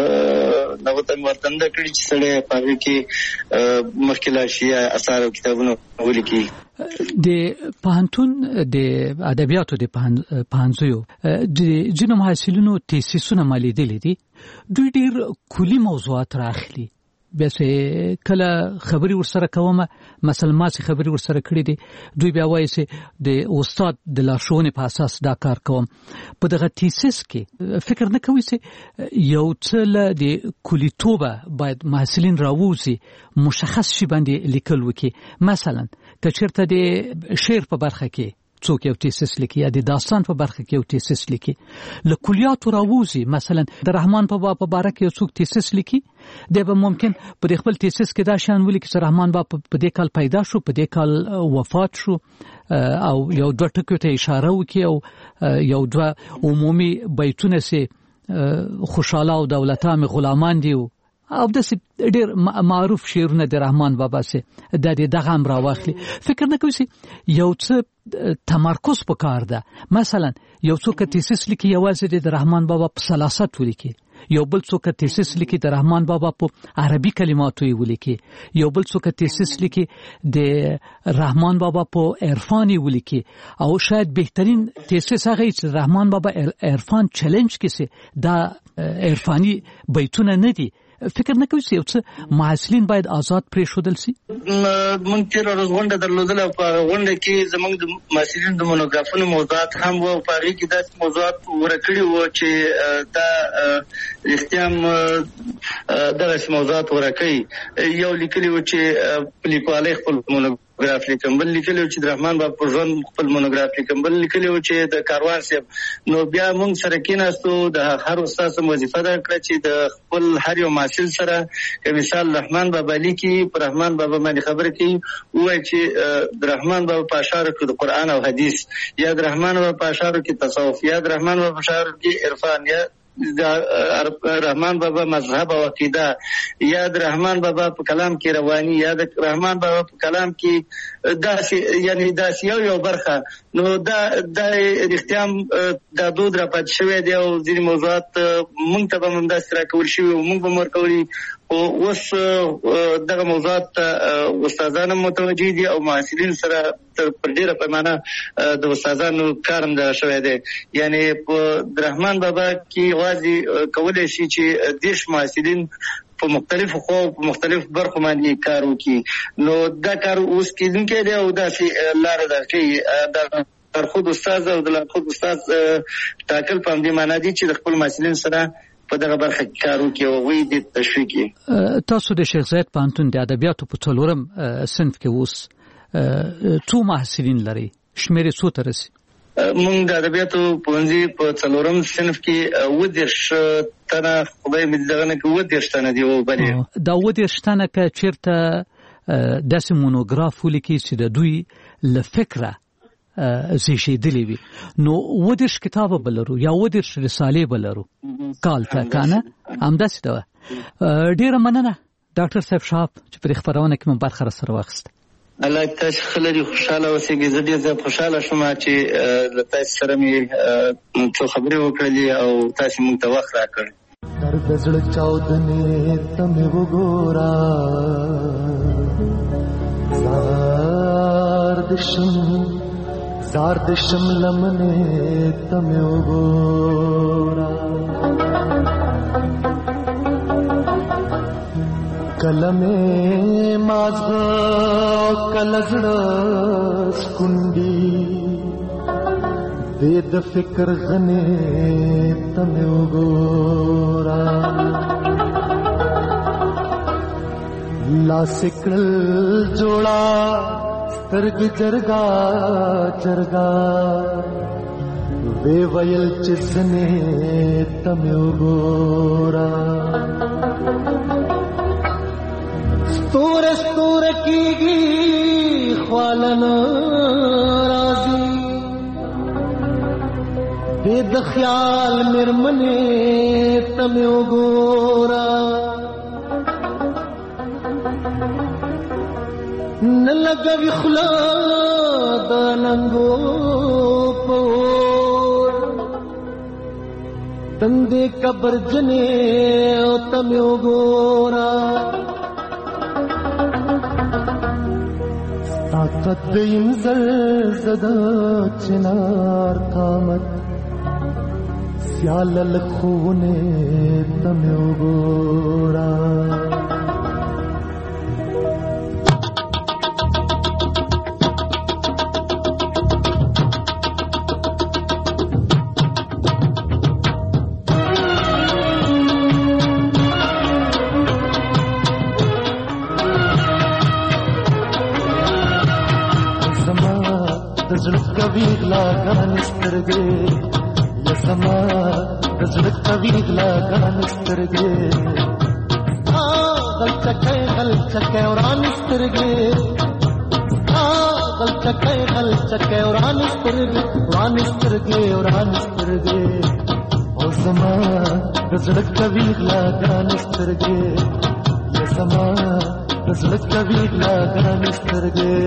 Speaker 6: نوته مې ورته نه ده کړي چې سړی په هغې کې مخکې لاړ شي یا اثار او کتابونه ولیکي.
Speaker 24: د پوهنتون د ادبیاتو د پوهنځیو د ځینو محصلینو تیسیسونه ما لیدلي دي، دوی ډېر کلي موضوعات راخلي بیا چې کله خبري ورسره کومه مثلا ما چې خبري ورسره کړې دي دوی بیا وایي چې د استاد د لارښوونې په اساس دا کار کوم. په دغه تیسیس کې فکر نه کوي چې یو څه له د کلیتوبه باید محصلین راووزي مشخص شي باندې لیکل وکي. مثلا که چېرته د شعر په برخه کې څوک یو تیسیس لیکي یا د داستان په برخه کې یو تیسیس لیکي له کلیاتو راووزي، مثلا د رحمان بابا په باره کې یو څوک تیسیس لیکي دی به ممکن په خپل تیسیس کې دا شان ولیکي چې رحمان بابا په دې کال پیدا شو، په دې کال وفات شو، او یو دوه ټکو ته اشاره وکړي او یو دوه عمومي بیتونه سي خوشاله او دولتام غلامان دي او د ډېر معروف شعرونه د رحمان بابا سي د دې دغه هم راوخلي. فکر نه کوي چې یو څه تمرکز پکار ده. مثلا یو څوک تیسیس لیکي یوازې د رحمان بابا په سلاست ولیکي، یو بل څوک تیسیس لیکي د رحمان بابا په عربي کلماتو یې ولیکي، یو بل څوک تیسیس لیکي د رحمان بابا په عرفان ولیکي، او شاید بهترین تیسیس هغه چې رحمان بابا عرفان چیلنج کیسه دا عرفانی بیتونه نه دي. فکر نه کوي چې یو څه محصلین باید آزاد پرېښودل شي.
Speaker 6: مونږ تېره ورځ غونډه درلودله او په هغه غونډه کې زموږ د محصلینو د مونوګرافونو موضوعات هم وو. په هغې کې داسې موضوعات غوره کړي وو چې دا رښتیا هم دغسې موضوعات غوره کوي. یو لیکلي وو چې په لیکوالۍ خپل مونوګراف لیکم، بل لیکلي وو چې د رحمان بابا په ژوند خپل مونوګراف لیکم، بل لیکلي وو چې د کاروان صاحب. نو بیا مونږ سره کېناستو، د هر استاد سم وظیفه ده کړه چې د خپل هر یو محصل سره که مثال رحمان بابا لیکي، په رحمان بابا باندې خبره کوي، ووایي چې د رحمان بابا په اشعارو کې د قرآن او حدیث، یا د رحمان بابا په اشعارو کې تصوف، یا د رحمان بابا په اشعارو کې عرفان، یا د رحمان بابا مذهب او عقیده، یا د رحمان بابا په کلام کې رواني، یا د رحمان بابا په کلام کې داسې یعنی داسې یو یو برخه. نو دا د رښتیا هم دا دود را پاتې شوی دی او ځینې موضوعات موږ ته به هم همداسې راکول شوي او موږ به هم ورکولي. خو اوس دغه موضوعات ته استادان هم متوجه دي او محصلین سره پر ډېره پیمانه د استادانو کار هم دغه شوی دی. یعنې په رحمان بابا کې یوازې کولی شي چې دېرش محصلین په مختلفو خو په مختلفو برخو باندې کار وکړي. نو دا کار اوس کېدونکی دی او داسې لاره ده چې د لارښود استاد او د لارښود استاد ټاکل په همدې معنا دي چې د خپل محصلین سره په دغه برخه کې کار وکړي او هغوی دې تشویق کړي.
Speaker 24: تاسو د شیخ زاید پوهنتون د ادبیاتو په څلورم صنف کې اوس څو محصلین لري؟ شمېر یې څو ته رسي؟
Speaker 6: مونږ د ادبیاتو پوهنځي په څلورم صنف کې اووه دېرش تنه، خدای مې دغه نه کې اووه دېرش تنه دي. بلې
Speaker 24: دا اووه دېرش تنه که چېرته داسې مونوګراف ولیکي چې د دوی له فکره زیږېدلې وي، نو اووه دېرش کتابه به لرو یا اووه دېرش رسالې به لرو کال ته، که نه همداسې ده. ډېره مننه ډاکټر صاحب شهاب چې په دې خپرونه کې مو برخه راسره واخیسته.
Speaker 6: الله تاسو ښه لري، خوشحاله اوسئ. زه ډېر زیات خوشحاله شوم چې له تاسو سره مې څو خبرې وکړلې او تاسو موږ ته وخت راکړ.
Speaker 3: درد زړه چاودنې ته مې وګوره، زار د شم زار د شم لمنې ته مې وګوره، کله مې مازغه کله زړه سکونډي دې د فکر غنې ته مې وګوره، لاس کړل جوړا سترګې جرګا جرګا وی ویل چې زنې ته مې وګوره، ستوره ستوره کېږي خوالن راځي دې د خیال مېرمنې ته مې وګوره، نه لګوي خوله د ننګو په اور، تندې قبر جنې ته مې وګوره، طاقت د انزل زده چنار قامت سیال لخونه ته مې وګوره، زړه کوي غلاګانې سترګې یا زما د زړه کوي غلاګانې سترګې غلچکې غلچکې ورانې سترګې غلچکې غلچکې ورانې سترګې ورانې سترګې ورانې سترګې او زما د زړه کوي غلاګانې سترګې یا زما د زړه کوي غلاګانې سترګې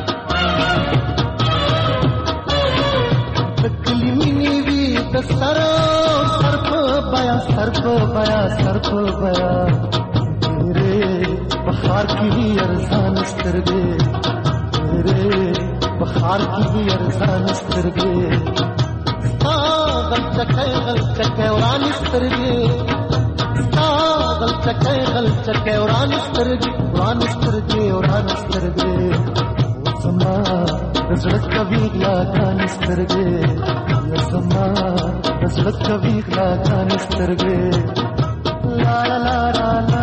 Speaker 4: Sara
Speaker 3: بیا سر په بیا تیرې بخار کی ارزان سترګې تیرې بخار کی ارزان سترګې ستا غلطکې غلطکې وران سترګې ستا غلطکې غلطکې وران سترګې وران سترګې وران سترګې زما زړه کوي لا کان سترګې زما زړه کوي لا کان سترګې لا لا لا لا